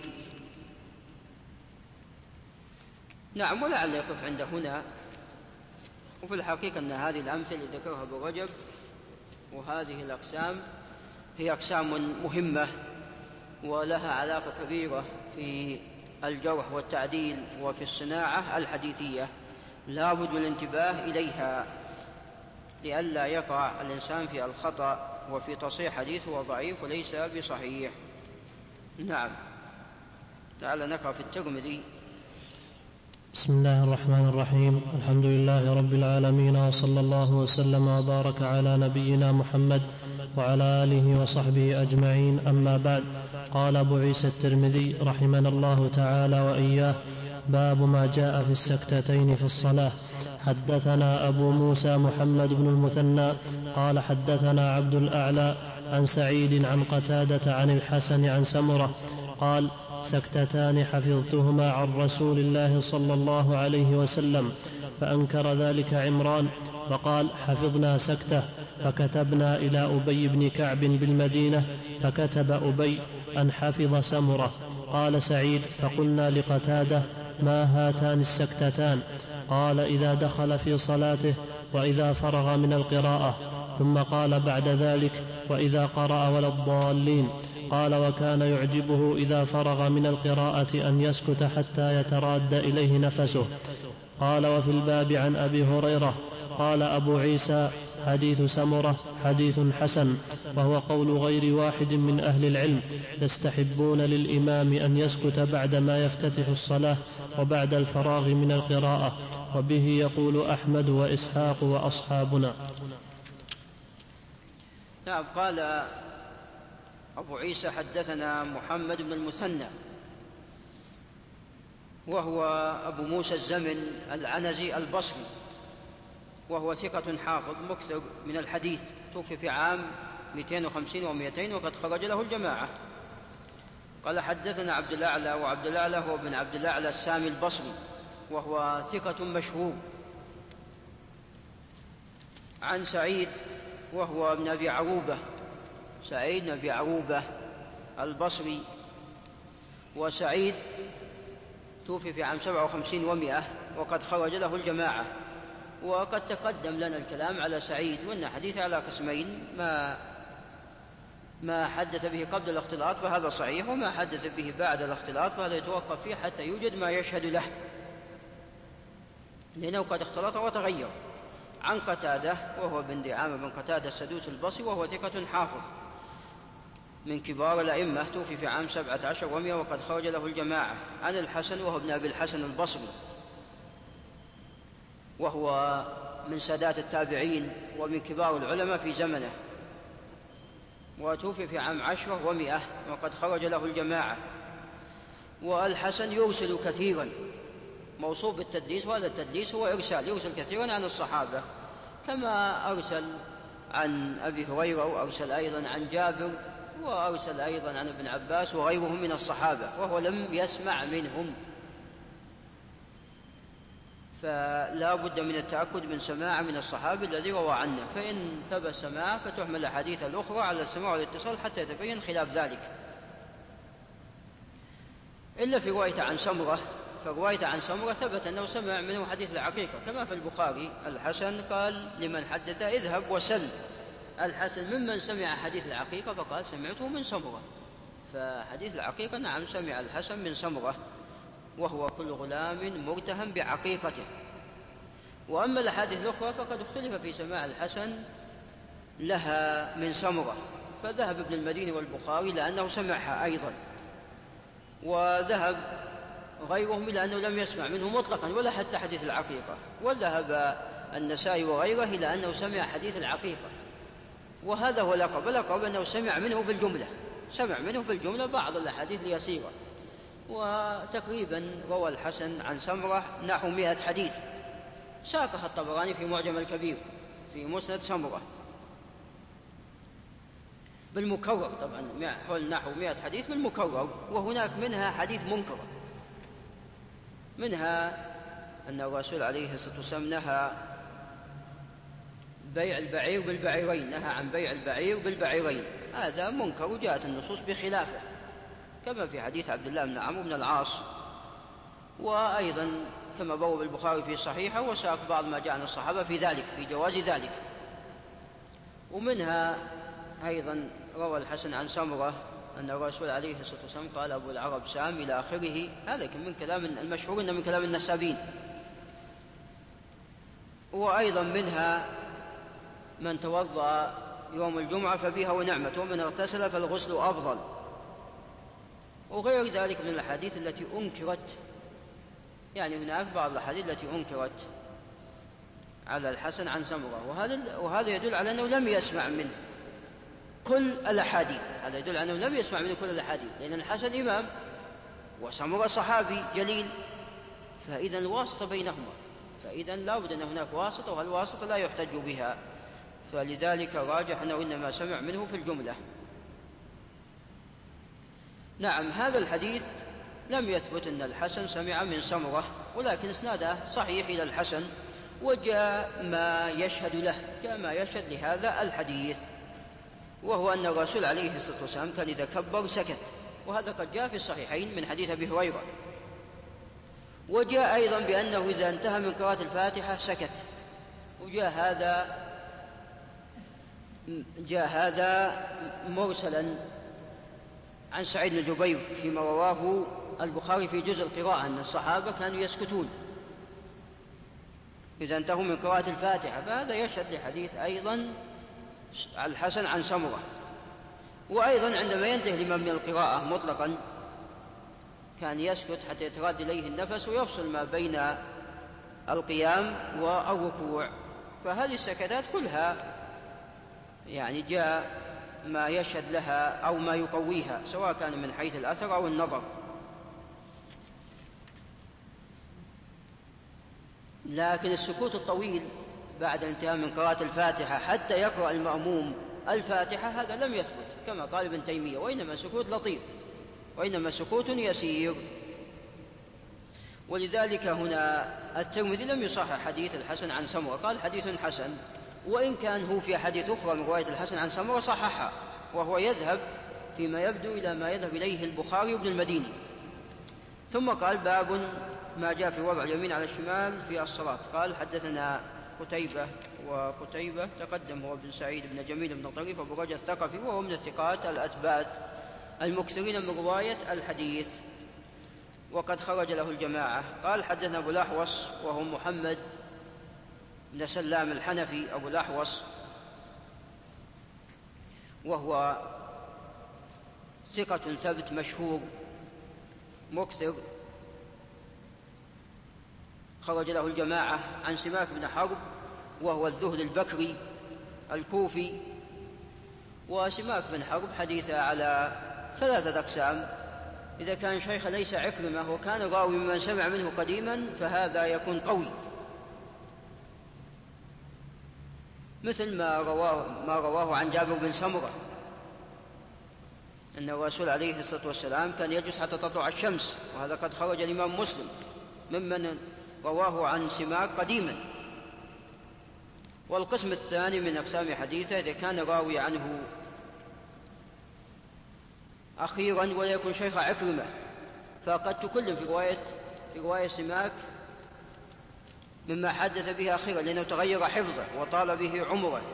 نعم. ولعل يقف عند هنا. وفي الحقيقة أن هذه الأمثلة ذكرها ابن رجب، وهذه الأقسام هي أقسام مهمة ولها علاقة كبيرة في الجرح والتعديل وفي الصناعة الحديثية، لا بد من الانتباه إليها لئلا يقع الإنسان في الخطأ وفي تصحيح حديث هو ضعيف وليس بصحيح. نعم. لعل نقرأ في الترمذي. بسم الله الرحمن الرحيم. الحمد لله رب العالمين، وصلى الله وسلم وبارك على نبينا محمد وعلى آله وصحبه أجمعين. أما بعد، قال أبو عيسى الترمذي رحمنا الله تعالى وإياه: باب ما جاء في السكتتين في الصلاة. حدثنا أبو موسى محمد بن المثنى قال حدثنا عبد الأعلى عن سعيد عن قتادة عن الحسن عن سمرة قال: سكتتان حفظتهما عن رسول الله صلى الله عليه وسلم. فأنكر ذلك عمران فقال: حفظنا سكتة، فكتبنا إلى أبي بن كعب بالمدينة، فكتب أبي أن حفظ سمرة. قال سعيد: فقلنا لقتادة: ما هاتان السكتتان؟ قال: إذا دخل في صلاته، وإذا فرغ من القراءة. ثم قال بعد ذلك: وإذا قرأ ولا الضالين. قال: وكان يعجبه إذا فرغ من القراءة أن يسكت حتى يتراد إليه نفسه. قال: وفي الباب عن أبي هريرة. قال أبو عيسى: حديث سمرة حديث حسن، وهو قول غير واحد من أهل العلم، يستحبون للإمام أن يسكت بعدما يفتتح الصلاة وبعد الفراغ من القراءة، وبه يقول أحمد وإسحاق وأصحابنا. نعم. قال أبو عيسى: حدثنا محمد بن المثنى، وهو أبو موسى الزمن العنزي البصري، وهو ثقة حافظ مكثر من الحديث، توفي في عام 250 و200 وقد خرج له الجماعة. قال: حدثنا عبد الأعلى، وعبد الأعلى هو بن عبد الأعلى السامي البصري، وهو ثقة مشهور، عن سعيد وهو ابن أبي عروبة، سعيد بن أبي عروبة البصري. وسعيد توفي في عام 57 و100 وقد خرج له الجماعة. وقد تقدم لنا الكلام على سعيد، وأن حديثه على قسمين: ما حدث به قبل الاختلاط فهذا صحيح، وما حدث به بعد الاختلاط فهذا يتوقف فيه حتى يوجد ما يشهد له، لأنه قد اختلط وتغير. عن قتادة وهو بن دعامة بن قتادة السدوسي البصري، وهو ثقة حافظ من كبار الأئمة، توفي في عام 17 و100 وقد خرج له الجماعة. عن الحسن وهو ابن أبي الحسن البصري، وهو من سادات التابعين ومن كبار العلماء في زمنه، وتوفي في عام 10 و100 وقد خرج له الجماعة. والحسن يرسل كثيرا، موصوف بالتدليس، وهذا التدليس هو إرسال، يرسل كثيرا عن الصحابة، كما أرسل عن أبي هريرة، وأرسل أيضا عن جابر، وأرسل أيضا عن ابن عباس وغيرهم من الصحابة، وهو لم يسمع منهم، فلا بد من التأكد من سماع من الصحابي الذي روى عنه، فإن ثبت سماع فتحمل الأحاديث الأخرى على السماع والاتصال حتى يتبين خلاف ذلك، إلا في رواية عن سمرة. فرواية عن سمرة ثبت أنه سمع منه حديث العقيقة، كما في البخاري: الحسن قال لمن حدث: اذهب وسل. الحسن ممن سمع حديث العقيقة، فقال: سمعته من سمرة. فحديث العقيقة نعم سمع الحسن من سمرة، وهو كل غلام مرتهن بعقيقته. وأما الأحاديث الأخرى فقد اختلف في سماع الحسن لها من سمرة، فذهب ابن المديني والبخاري لأنه سمعها أيضا، وذهب غيرهم إلى أنه لم يسمع منه مطلقا ولا حتى حديث العقيقة، وذهب النسائي وغيره إلى أنه سمع حديث العقيقة، وهذا هو لقب أنه سمع منه في الجملة، سمع منه في الجملة بعض الأحاديث اليسيرة. وتقريبا روى الحسن عن سمرة نحو 100 حديث، ساقها الطبراني في معجم الكبير في مسند سمرة بالمكرر، طبعا حول نحو 100 حديث بالمكرر، وهناك منها حديث منكر، منها أن الرسول عليه الصلاة والسلام نهى بيع البعير بالبعيرين، نهى عن بيع البعير بالبعيرين، هذا منكر وجاءت النصوص بخلافه، كما في حديث عبد الله بن عمرو بن العاص، وأيضا كما بوب البخاري في صحيحه وساق بعض ما جاء عن الصحابة في ذلك، في جواز ذلك. ومنها أيضا روى الحسن عن سمرة أن الرسول عليه الصلاة والسلام قال: أبو العرب سام إلى آخره، هذا من كلام المشهور إنه من كلام النسابين. وأيضا منها: من توضأ يوم الجمعة فبها ونعمة، ومن اغتسل فالغسل أفضل، وغير ذلك من الأحاديث التي أنكرت يعني هناك بعض الأحاديث التي أنكرت على الحسن عن سمرة، وهذا يدل على أنه لم يسمع منه كل الأحاديث، هذا يدل على أنه لم يسمع منه كل الأحاديث، لأن الحسن إمام وسمرة صحابي جليل، فإذا الواسطة بينهما، فإذا لا بد أن هناك واسطة، وهالواسطة لا يحتج بها، فلذلك راجح أنه إنما سمع منه في الجملة. نعم، هذا الحديث لم يثبت أن الحسن سمع من سمرة، ولكن إسناده صحيح إلى الحسن، وجاء ما يشهد له، جاء ما يشهد لهذا الحديث، وهو أن الرسول عليه الصلاة والسلام كان إذا كبر سكت، وهذا قد جاء في الصحيحين من حديث أبي هريرة. وجاء أيضا بأنه إذا انتهى من قراءة الفاتحة سكت، وجاء هذا مرسلا عن سعيد بن جبير فيما رواه البخاري في جزء القراءة أن الصحابة كانوا يسكتون إذا انتهوا من قراءة الفاتحة، فهذا يشهد لحديث أيضا الحسن عن سمرة. وأيضا عندما ينتهي الإمام من القراءة مطلقا كان يسكت حتى يتراد إليه النفس ويفصل ما بين القيام والركوع، فهذه السكتات كلها يعني جاء ما يشهد لها أو ما يقويها، سواء كان من حيث الأثر أو النظر. لكن السكوت الطويل بعد الانتهاء من قراءة الفاتحة حتى يقرأ المأموم الفاتحة هذا لم يثبت كما قال ابن تيمية، وإنما سكوت لطيف، وإنما سكوت يسير. ولذلك هنا الترمذي لم يصحح حديث الحسن عن سمرة، قال حديث حسن، وإن كان هو في حديث أخرى من رواية الحسن عن سمرة صححها، وهو يذهب فيما يبدو إلى ما يذهب إليه البخاري وابن المديني. ثم قال باب ما جاء في وضع اليمين على الشمال في الصلاة. قال حدثنا قتيبة، وقتيبة تقدم هو بن سعيد بن جميل بن طريف أبو رجاء الثقفي، وهو من الثقات الأثبات المكثرين من رواية الحديث، وقد خرج له الجماعة. قال حدثنا أبو الأحوص وهو محمد بن سلام الحنفي أبو الأحوص، وهو ثقة ثبت مشهور مكثر، خرج له الجماعة. عن سماك بن حرب وهو الذهل البكري الكوفي، وسماك بن حرب حديثة على 3 أقسام: إذا كان شيخ ليس عكرمة وكان راوي ممن سمع منه قديما فهذا يكون قوي، مثل ما رواه عن جابر بن سمرة أن الرسول عليه الصلاة والسلام كان يجلس حتى تطلع الشمس، وهذا قد خرج الإمام مسلم ممن رواه عن سماك قديما. والقسم الثاني من أقسام حديثه إذا كان راوي عنه أخيرا ولا يكون شيخ عكرمة، فقد تكلم في رواية سماك مما حدث به أخيرا لأنه تغير حفظه وطال به عمره،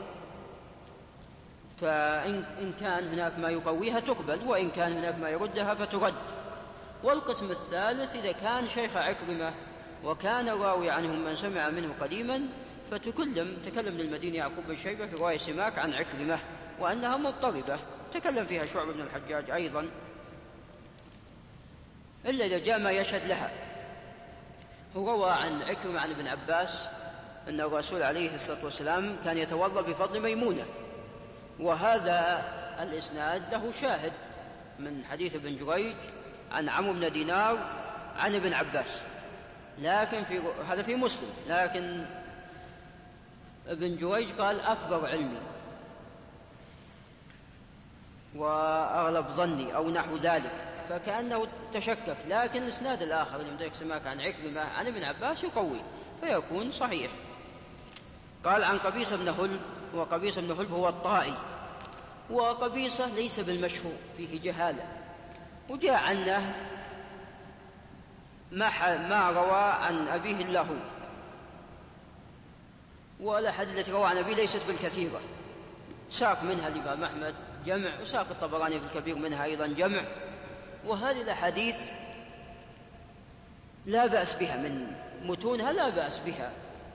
فإن كان هناك ما يقويها تقبل، وإن كان هناك ما يردها فترد. والقسم الثالث إذا كان شيخ عكرمة وكان راوي عنهم من سمع منه قديما تكلم للمديني يعقوب بن شيبة في رواية سماك عن عكرمة وأنها مضطربة، تكلم فيها شعبة بن الحجاج أيضا، إلا إذا جاء ما يشهد لها. هو روى عن عكرمة عن ابن عباس أن الرسول عليه الصلاة والسلام كان يتوضأ بفضل ميمونة، وهذا الإسناد له شاهد من حديث ابن جريج عن عمرو بن دينار عن ابن عباس، لكن هذا في مسلم، لكن ابن جريج قال أكبر علمي وأغلب ظني أو نحو ذلك، فكأنه تشكك، لكن الإسناد الآخر اللي مدرك سماك عن عكرمة عن ابن عباس يقوي فيكون صحيح. قال عن قبيصة بن هلب، وقبيصة بن هلب هو الطائي، وقبيصة ليس بالمشهور فيه جهالة، وجاء عنه ما روى عن أبيه له، والأحاديث التي روى عن أبيه ليست بالكثيرة، ساق منها الإمام أحمد جمع، وساق الطبراني في الكبير منها أيضا جمع، وهذه الأحاديث لا بأس بها، من متونها لا بأس بها،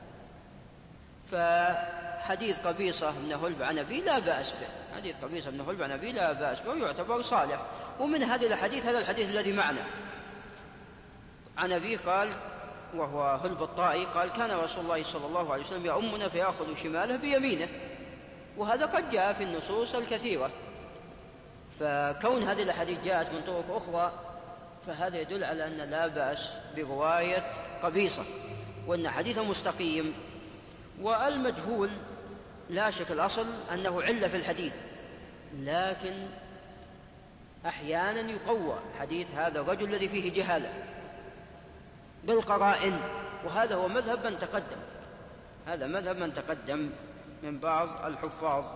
فحديث قبيصة بن هلب عن أبيه لا بأس به، حديث قبيصة بن هلب عن أبيه لا بأس به ويعتبر صالح. ومن هذه الحديث هذا الحديث الذي معنا عن أبيه قال وهو هلب الطائي قال كان رسول الله صلى الله عليه وسلم يؤمنا فيأخذ شماله بيمينه، وهذا قد جاء في النصوص الكثيرة. فكون هذه الأحاديث جاءت من طرق أخرى فهذا يدل على أن لا بأس برواية قبيصة، وأن حديثه مستقيم. والمجهول لا شك الأصل أنه علة في الحديث، لكن أحيانا يقوى حديث هذا الرجل الذي فيه جهالة بالقرائن، وهذا هو مذهب من تقدم، هذا مذهب من تقدم من بعض الحفاظ.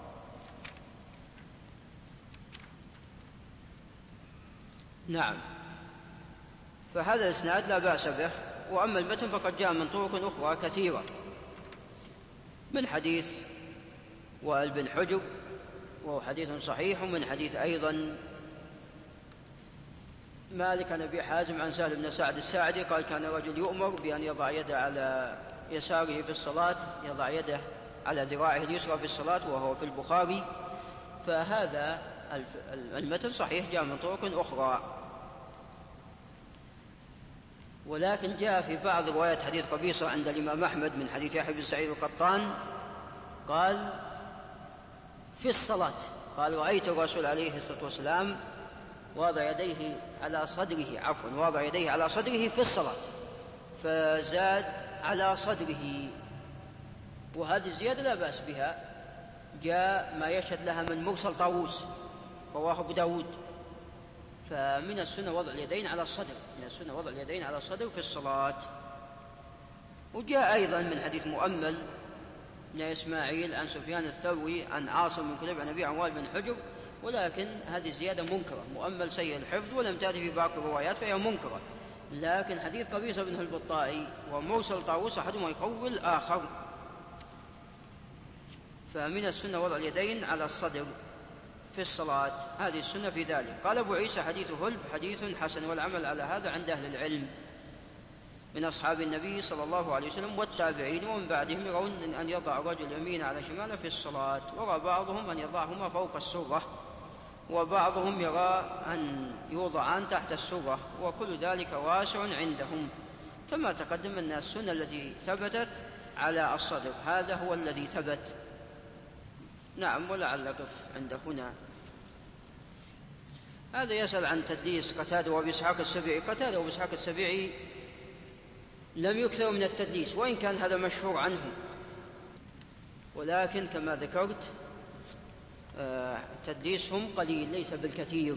نعم، فهذا الإسناد لا بأس به. وأما المتن فقد جاء من طرق أخرى كثيرة، من حديث وائل بن حجر وهو حديث صحيح، ومن حديث أيضا مالك عن أبي حازم عن سهل بن سعد الساعدي قال كان رجل يؤمر بأن يضع يده على يساره في الصلاة، يضع يده على ذراعه اليسرى في الصلاة، وهو في البخاري. فهذا المتن صحيح جاء من طرق أخرى. ولكن جاء في بعض روايات حديث قبيصة عند الإمام أحمد من حديث يحيى بن سعيد القطان قال في الصلاة، قال رأيت الرسول عليه الصلاة والسلام وضع يديه على صدره، وضع يديه على صدره في الصلاة، فزاد على صدره، وهذه الزيادة لا بأس بها، جاء ما يشهد لها من مرسل طاووس رواه أبو داود. فمن السنة وضع اليدين على الصدر، من السنة وضع اليدين على الصدر في الصلاة. وجاء أيضا من حديث مؤمل بن إسماعيل عن سفيان الثوري عن عاصم بن كليب عن أبي عوال بن حجر، ولكن هذه الزيادة منكرة، مؤمل سيء الحفظ ولم تأتي في باقي الروايات فهي منكرة. لكن حديث قبيصة بن هلب الطائي ومرسل طاووس أحدهما يقوي الآخر. فمن السنة وضع اليدين على الصدر في الصلاة، هذه السنة في ذلك. قال أبو عيسى حديث هلب حديث حسن، والعمل على هذا عند أهل العلم من أصحاب النبي صلى الله عليه وسلم والتابعين ومن بعدهم، يرون أن يضع الرجل يمين على شمال في الصلاة، ورى بعضهم أن يضعهما فوق السرة، وبعضهم يرى أن يوضعان تحت السرة، وكل ذلك واسع عندهم، كما تقدم أن السنة التي ثبتت على الصدر هذا هو الذي ثبت. نعم، ولعل أقف عند هنا. هذا يسأل عن تدليس قتادة وأبي إسحاق السبيعي. قتادة وأبي إسحاق السبيعي لم يكثروا من التدليس، وإن كان هذا مشهور عنهم، ولكن كما ذكرت تدليسهم قليل ليس بالكثير.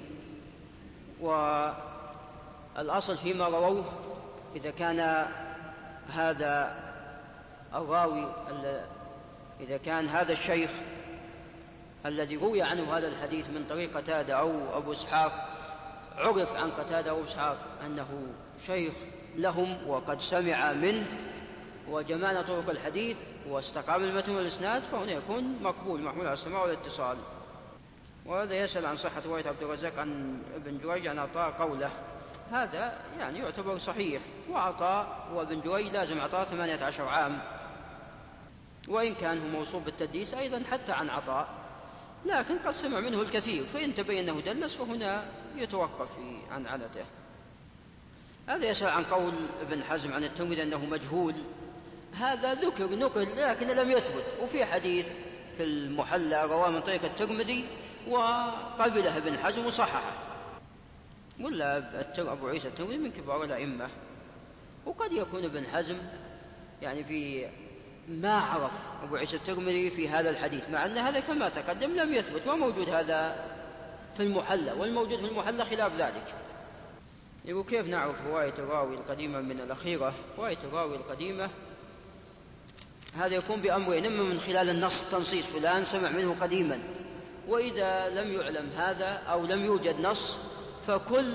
والأصل فيما رووه إذا كان هذا الراوي، إذا كان هذا الشيخ الذي روي عنه هذا الحديث من طريق قتادة أو أبو إسحاق عرف عن قتادة أو إسحاق أنه شيخ لهم وقد سمع منه وجمعنا طرق الحديث واستقام المتن والإسناد، فهنا يكون مقبول محمول على السماع والاتصال. وهذا يسأل عن صحة رواية عبد الرزاق عن ابن جريج عن عطاء قوله، هذا يعني يعتبر صحيح، وعطاء وابن جريج لازم عطاء 18 عام، وإن كان هو موصوف بالتدليس أيضا حتى عن عطاء، لكن قد سمع منه الكثير، فإن تبين أنه دلس فهنا يتوقف في عنعنته. هذا يسأل عن قول ابن حزم عن الترمذي أنه مجهول، هذا ذكر نقل لكن لم يثبت، وفي حديث في المحلى رواه من طريق الترمذي وقبله ابن حزم وصححه. ولا أبو عيسى الترمذي من كبار الأئمة، وقد يكون ابن حزم يعني في ما عرف أبو عيسى الترمذي في هذا الحديث، مع أن هذا كما تقدم لم يثبت، وموجود هذا في المحلى، والموجود في المحلى خلاف ذلك. يقول كيف نعرف رواية الراوي القديمة من الأخيرة؟ رواية الراوي القديمة هذا يكون بأمرين، إما من خلال النص تنصيص فلان سمع منه قديما، وإذا لم يعلم هذا أو لم يوجد نص فكل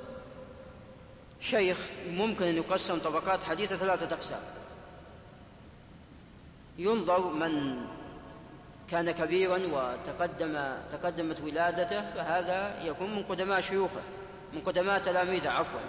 شيخ ممكن أن يقسم طبقات حديثة 3 أقسام. ينظر من كان كبيرا وتقدمت ولادته فهذا يكون من قدماء شيوخه، من قدماء تلاميذه عفوا،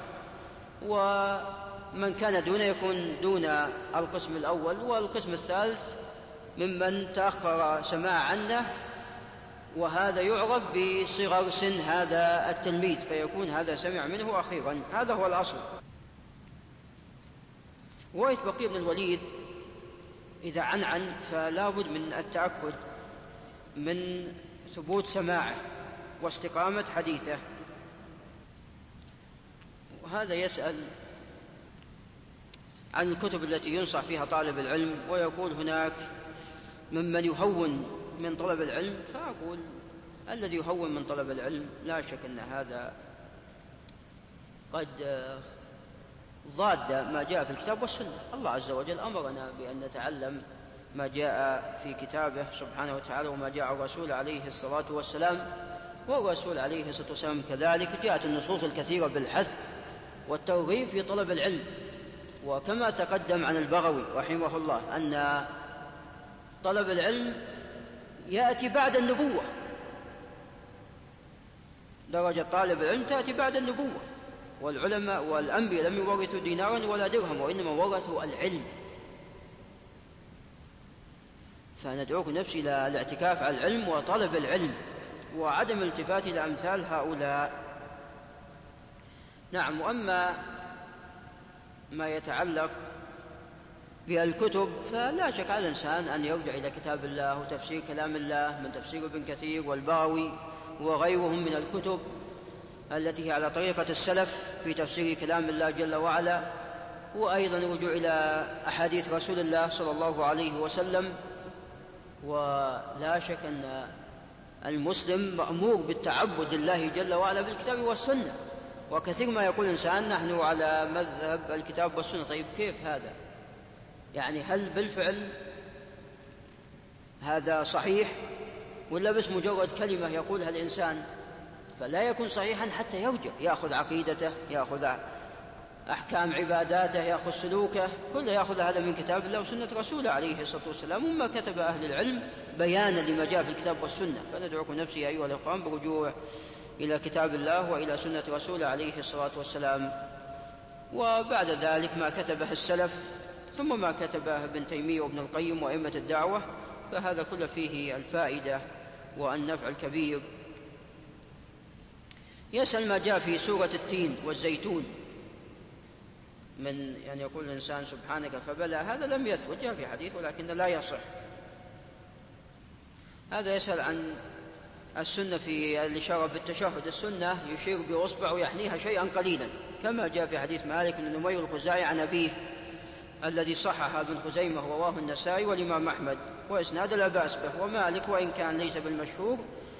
ومن كان دونه يكون دون القسم الأول، والقسم الثالث ممن تأخر سماع عنه، وهذا يعرف بصغر سن هذا التلميذ، فيكون هذا سمع منه أخيرا. هذا هو الأصل. رواية بقية بن الوليد إذا عنعن فلا بد من التأكد من ثبوت سماعه واستقامة حديثه. وهذا يسأل عن الكتب التي ينصح فيها طالب العلم، ويقول هناك ممن يهون من طلب العلم، فأقول الذي يهون من طلب العلم لا شك أن هذا قد ضاد ما جاء في الكتاب والسنة. الله عز وجل أمرنا بأن نتعلم ما جاء في كتابه سبحانه وتعالى وما جاء الرسول عليه الصلاة والسلام، والرسول عليه الصلاة والسلام كذلك جاءت النصوص الكثيرة بالحث والترغيب في طلب العلم. وكما تقدم عن البغوي رحمه الله أن طلب العلم يأتي بعد النبوة، درجة طالب العلم تأتي بعد النبوة، والعلماء والأنبياء لم يورثوا دينارا ولا درهم وإنما ورثوا العلم. فندعوكم نفسي إلى الاعتكاف على العلم وطلب العلم وعدم الالتفات إلى أمثال هؤلاء. نعم. وأما ما يتعلق بالكتب فلا شك على الإنسان أن يرجع إلى كتاب الله وتفسير كلام الله من تفسير ابن كثير والبغوي وغيرهم من الكتب التي هي على طريقة السلف في تفسير كلام الله جل وعلا، وأيضا الرجوع إلى أحاديث رسول الله صلى الله عليه وسلم. ولا شك أن المسلم مأمور بالتعبد لله جل وعلا بالكتاب والسنة، وكثير ما يقول الإنسان نحن على مذهب الكتاب والسنة. طيب كيف هذا؟ يعني هل بالفعل هذا صحيح ولا بس مجرد كلمة يقولها الإنسان؟ فلا يكون صحيحا حتى يرجع يأخذ عقيدته، يأخذ أحكام عباداته، يأخذ سلوكه، كله يأخذ هذا من كتاب الله وسنة رسوله عليه الصلاة والسلام، وما كتب أهل العلم بيانا لما جاء في الكتاب والسنة. فندعوكم نفسي أيها الأخوان بالرجوع إلى كتاب الله وإلى سنة رسوله عليه الصلاة والسلام، وبعد ذلك ما كتبه السلف ثم ما كتبه ابن تيمية وابن القيم وأئمة الدعوة، فهذا كله فيه الفائدة والنفع الكبير. يسأل ما جاء في سورة التين والزيتون من يعني يقول الإنسان سبحانك فبلى، هذا لم يثبت، جاء في حديث ولكن لا يصح. هذا يسأل عن السنة في الإشارة بالتشهد، السنة يشير بإصبع ويحنيها شيئا قليلا كما جاء في حديث مالك بن نمير الخزاعي عن أبيه الذي صحح ابن خزيمة رواه النسائي والإمام أحمد وإسناد لا بأس به، ومالك وإن كان ليس بالمشهور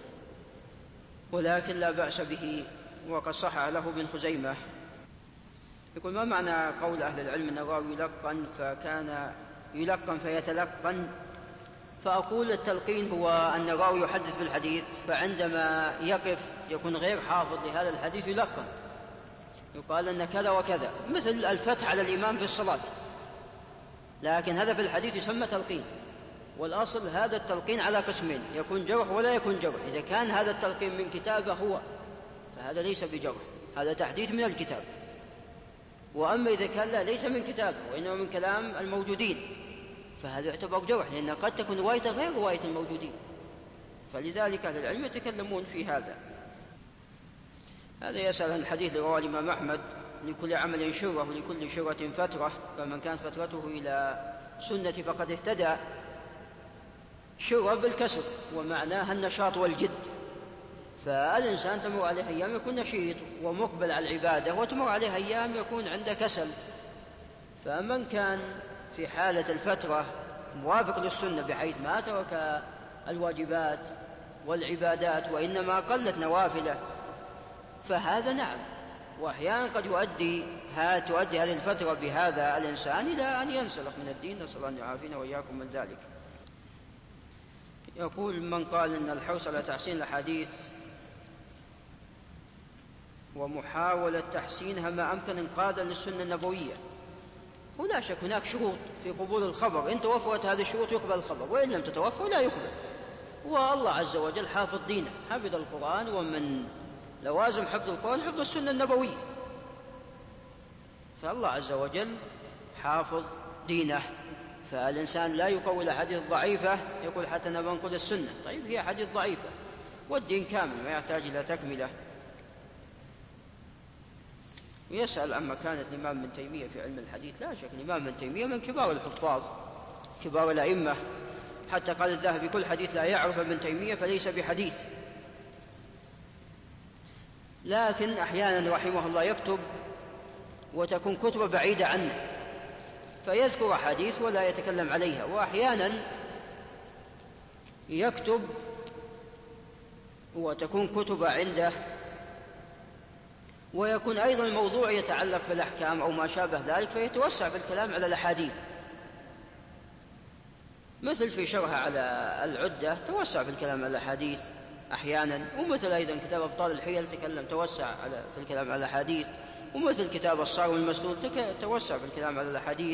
ولكن لا بأس به وقد صحح له ابن خزيمة. يقول ما معنى قول أهل العلم أن الراوي يلقن فكان يلقن فيتلقن؟ فأقول التلقين هو أن الراوي يحدث بالحديث فعندما يقف يكون غير حافظ لهذا الحديث يلقن، يقال أن كذا وكذا، مثل الفتح على الإمام في الصلاة، لكن هذا في الحديث يسمى تلقين. والأصل هذا التلقين على قسمين، يكون جرح ولا يكون جرح. إذا كان هذا التلقين من كتابه هو فهذا ليس بجرح، هذا تحديث من الكتاب. وأما إذا كان لا ليس من كتابه وإنما من كلام الموجودين فهذا يعتبر جرح، لأن قد تكون روايته غير رواية الموجودين. فلذلك أهل العلم يتكلمون في هذا. هذا يسأل عن الحديث رواه الإمام أحمد لكل عمل شرة ولكل شرة فترة، فمن كانت فترته إلى سنة فقد اهتدى. شرة بالكسر ومعناها النشاط والجد، فالإنسان تمر عليه أيام يكون نشيط ومقبل على العبادة، وتمر عليه أيام يكون عنده كسل. فمن كان في حالة الفترة موافق للسنة بحيث ما ترك الواجبات والعبادات وإنما قلت نوافله فهذا نعم، وأحيانا قد تؤدي هذه الفترة بهذا الإنسان إلى أن ينسلخ من الدين، نسأل الله أن يعافينا وإياكم من ذلك. يقول من قال إن الحرص على تحسين الحديث ومحاولة تحسينها ما أمكن إنقاذا للسنة النبوية، ولا شك هناك شروط في قبول الخبر، إن توفرت هذه الشروط يقبل الخبر، وإن لم تتوفر لا يقبل. والله عز وجل حافظ دينه، حفظ القرآن، ومن لوازم حفظ القرآن حفظ السنة النبوية، فالله عز وجل حافظ دينه. فالإنسان لا يقول حديث ضعيفة يقول حتى ننقل السنة، طيب هي حديث ضعيفة والدين كامل ما يحتاج إلى تكملة. ويسأل عن مكانة الإمام ابن تيمية في علم الحديث. لا شك الإمام ابن تيمية من كبار الحفاظ كبار الأئمة، حتى قال الذهبي كل حديث لا يعرف ابن تيمية فليس بحديث. لكن أحيانا رحمه الله يكتب وتكون كتبة بعيدة عنه فيذكر حديث ولا يتكلم عليها، وأحيانا يكتب وتكون كتبة عنده ويكون أيضا موضوع يتعلق بالأحكام أو ما شابه ذلك فيتوسع بالكلام على الأحاديث، مثل في شرح على العدة توسع في الكلام على الأحاديث أحيانا، ومثل أيضا كتاب أبطال الحيل توسع في الكلام على الأحاديث، ومثل كتاب الصارم المسلول توسع في الكلام على الأحاديث.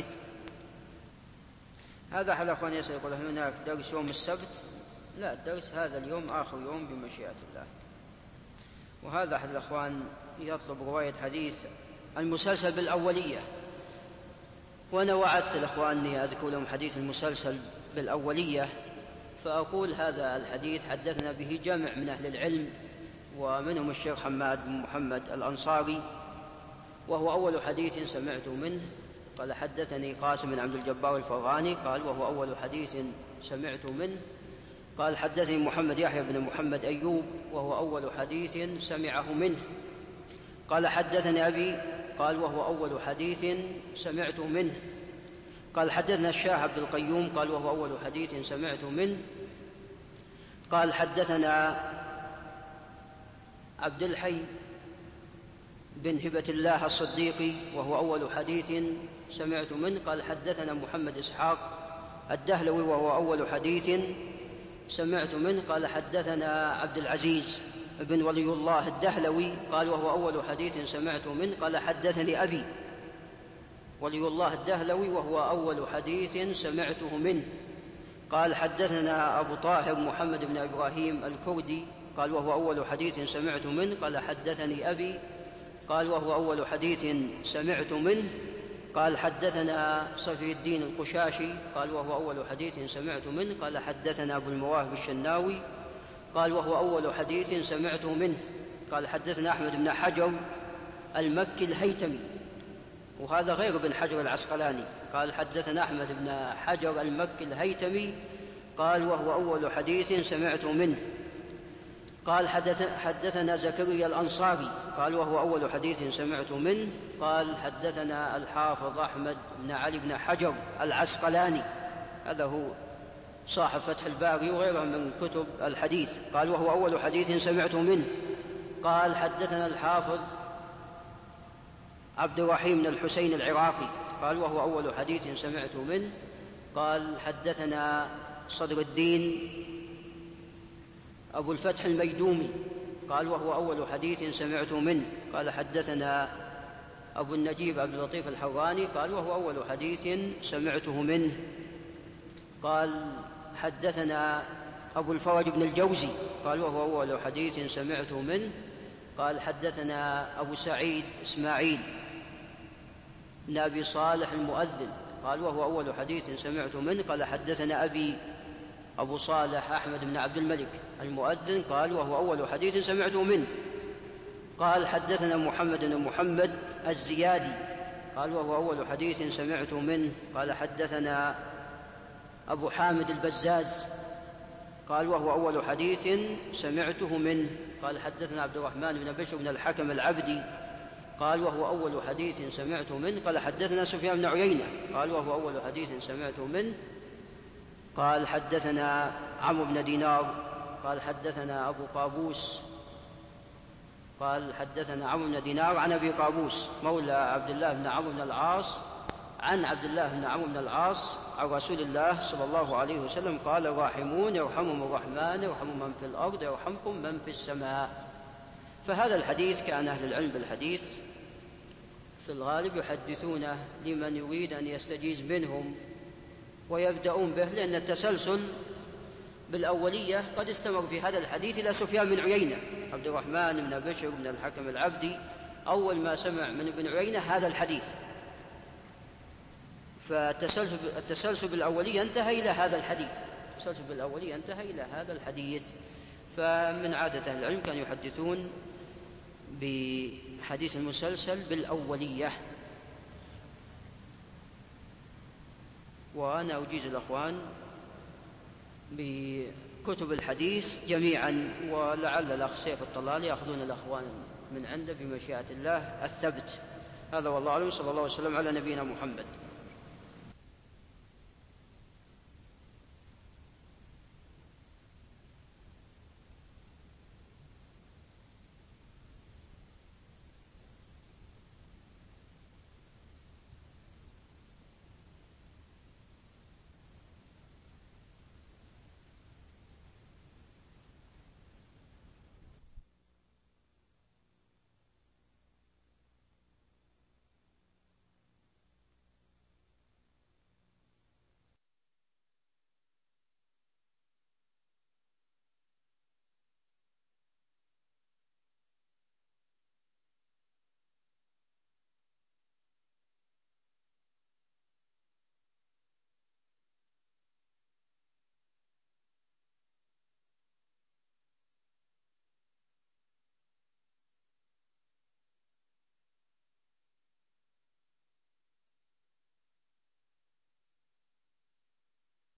هذا أحد الأخوان يسأل يقول هناك درس يوم السبت؟ لا، الدرس هذا اليوم آخر يوم بمشيئة الله. وهذا أحد الأخوان يطلب رواية حديث المسلسل بالأولية، وأنا وعدت الأخوان أني أذكر لهم حديث المسلسل بالأولية، فأقول هذا الحديث حدثنا به جمع من أهل العلم ومنهم الشيخ حماد بن محمد الأنصاري، وهو أول حديث سمعت منه. قال حدثني قاسم بن عبد الجبار الفغاني قال وهو أول حديث سمعت منه. قال حدثني محمد يحيى بن محمد أيوب وهو أول حديث سمعه منه. قال حدثني أبي قال وهو أول حديث سمعت منه. قال حدثنا الشاه عبد القيوم قال وهو أول حديث سمعت منه. قال حدثنا عبد الحي بن هبة الله الصديقي وهو أول حديث سمعت منه. قال حدثنا محمد إسحاق الدهلوي وهو أول حديث سمعت منه. قال حدثنا عبد العزيز بن ولي الله الدهلوي قال وهو أول حديث سمعت منه. قال حدثني أبي ولي الله الدهلوي وهو أول حديث سمعته منه. قال حدثنا أبو طاهر محمد بن إبراهيم الكردي قال وهو أول حديث سمعت منه. قال حدثني أبي قال وهو أول حديث سمعت منه. قال حدثنا صفي الدين القشاشي قال وهو أول حديث سمعت منه. قال حدثنا أبو المواهب الشناوي قال وهو أول حديث سمعته منه. قال حدثنا أحمد بن حجر المكي الهيتمي وهذا غير ابن حجر العسقلاني. قال حدثنا أحمد بن حجر المكي الهيتمي قال وهو أول حديث سمعت منه. قال حدثنا زكريا الأنصاري قال وهو أول حديث سمعت منه. قال حدثنا الحافظ أحمد بن علي بن حجر العسقلاني هذا هو صاحب فتح الباري وغيره من كتب الحديث قال وهو أول حديث سمعت منه. قال حدثنا الحافظ عبد الرحيم بن الحسين العراقي قال وهو أول حديث سمعت منه. قال حدثنا صدر الدين أبو الفتح الميدومي قال وهو أول حديث سمعت منه. قال حدثنا أبو النجيب عبد اللطيف الحراني قال وهو أول حديث سمعته منه. قال حدثنا أبو الفرج بن الجوزي قال وهو أول حديث سمعته منه. قال حدثنا أبو سعيد إسماعيل بن أبي صالح المؤذن قال وهو أول حديث سمعت منه. قال حدثنا أبي أبو صالح أحمد بن عبد الملك المؤذن قال وهو أول حديث سمعته منه. قال حدثنا محمد بن محمد الزيادي قال وهو أول حديث سمعته منه. قال حدثنا أبو حامد البزاز قال وهو أول حديث سمعته منه. قال حدثنا عبد الرحمن بن بشر بن الحكم العبدي قال وهو أول حديث سمعته منه. قال حدثنا سفيان بن عيينة قال وهو أول حديث سمعته منه. قال حدثنا عمرو بن دينار قال حدثنا أبو قابوس قال حدثنا عمرو بن دينار عن أبي قابوس مولى عبد الله بن عمرو بن العاص عن عبد الله بن عمرو بن العاص عن رسول الله صلى الله عليه وسلم قال الراحمون يرحمهم الرحمن يرحم من في الأرض يرحمكم من في السماء. فهذا الحديث كان أهل العلم بالحديث في الغالب يحدثونه لمن يريد أن يستجيز منهم ويبدأون به، لأن التسلسل بالأولية قد استمر في هذا الحديث إلى سفيان بن عيينة. عبد الرحمن بن بشر بن الحكم العبدي أول ما سمع من ابن عيينة هذا الحديث، فالتسلسل بالأولية انتهى إلى هذا الحديث. التسلسل بالأولية انتهى إلى هذا الحديث. فمن عادة أهل العلم كانوا يحدثون حديث المسلسل بالأولية. وأنا أجيز الأخوان بكتب الحديث جميعا، ولعل الأخ سيف الطلال يأخذون الأخوان من عنده بمشيئة الله الثبت. هذا والله أعلم، صلى الله عليه وسلم على نبينا محمد.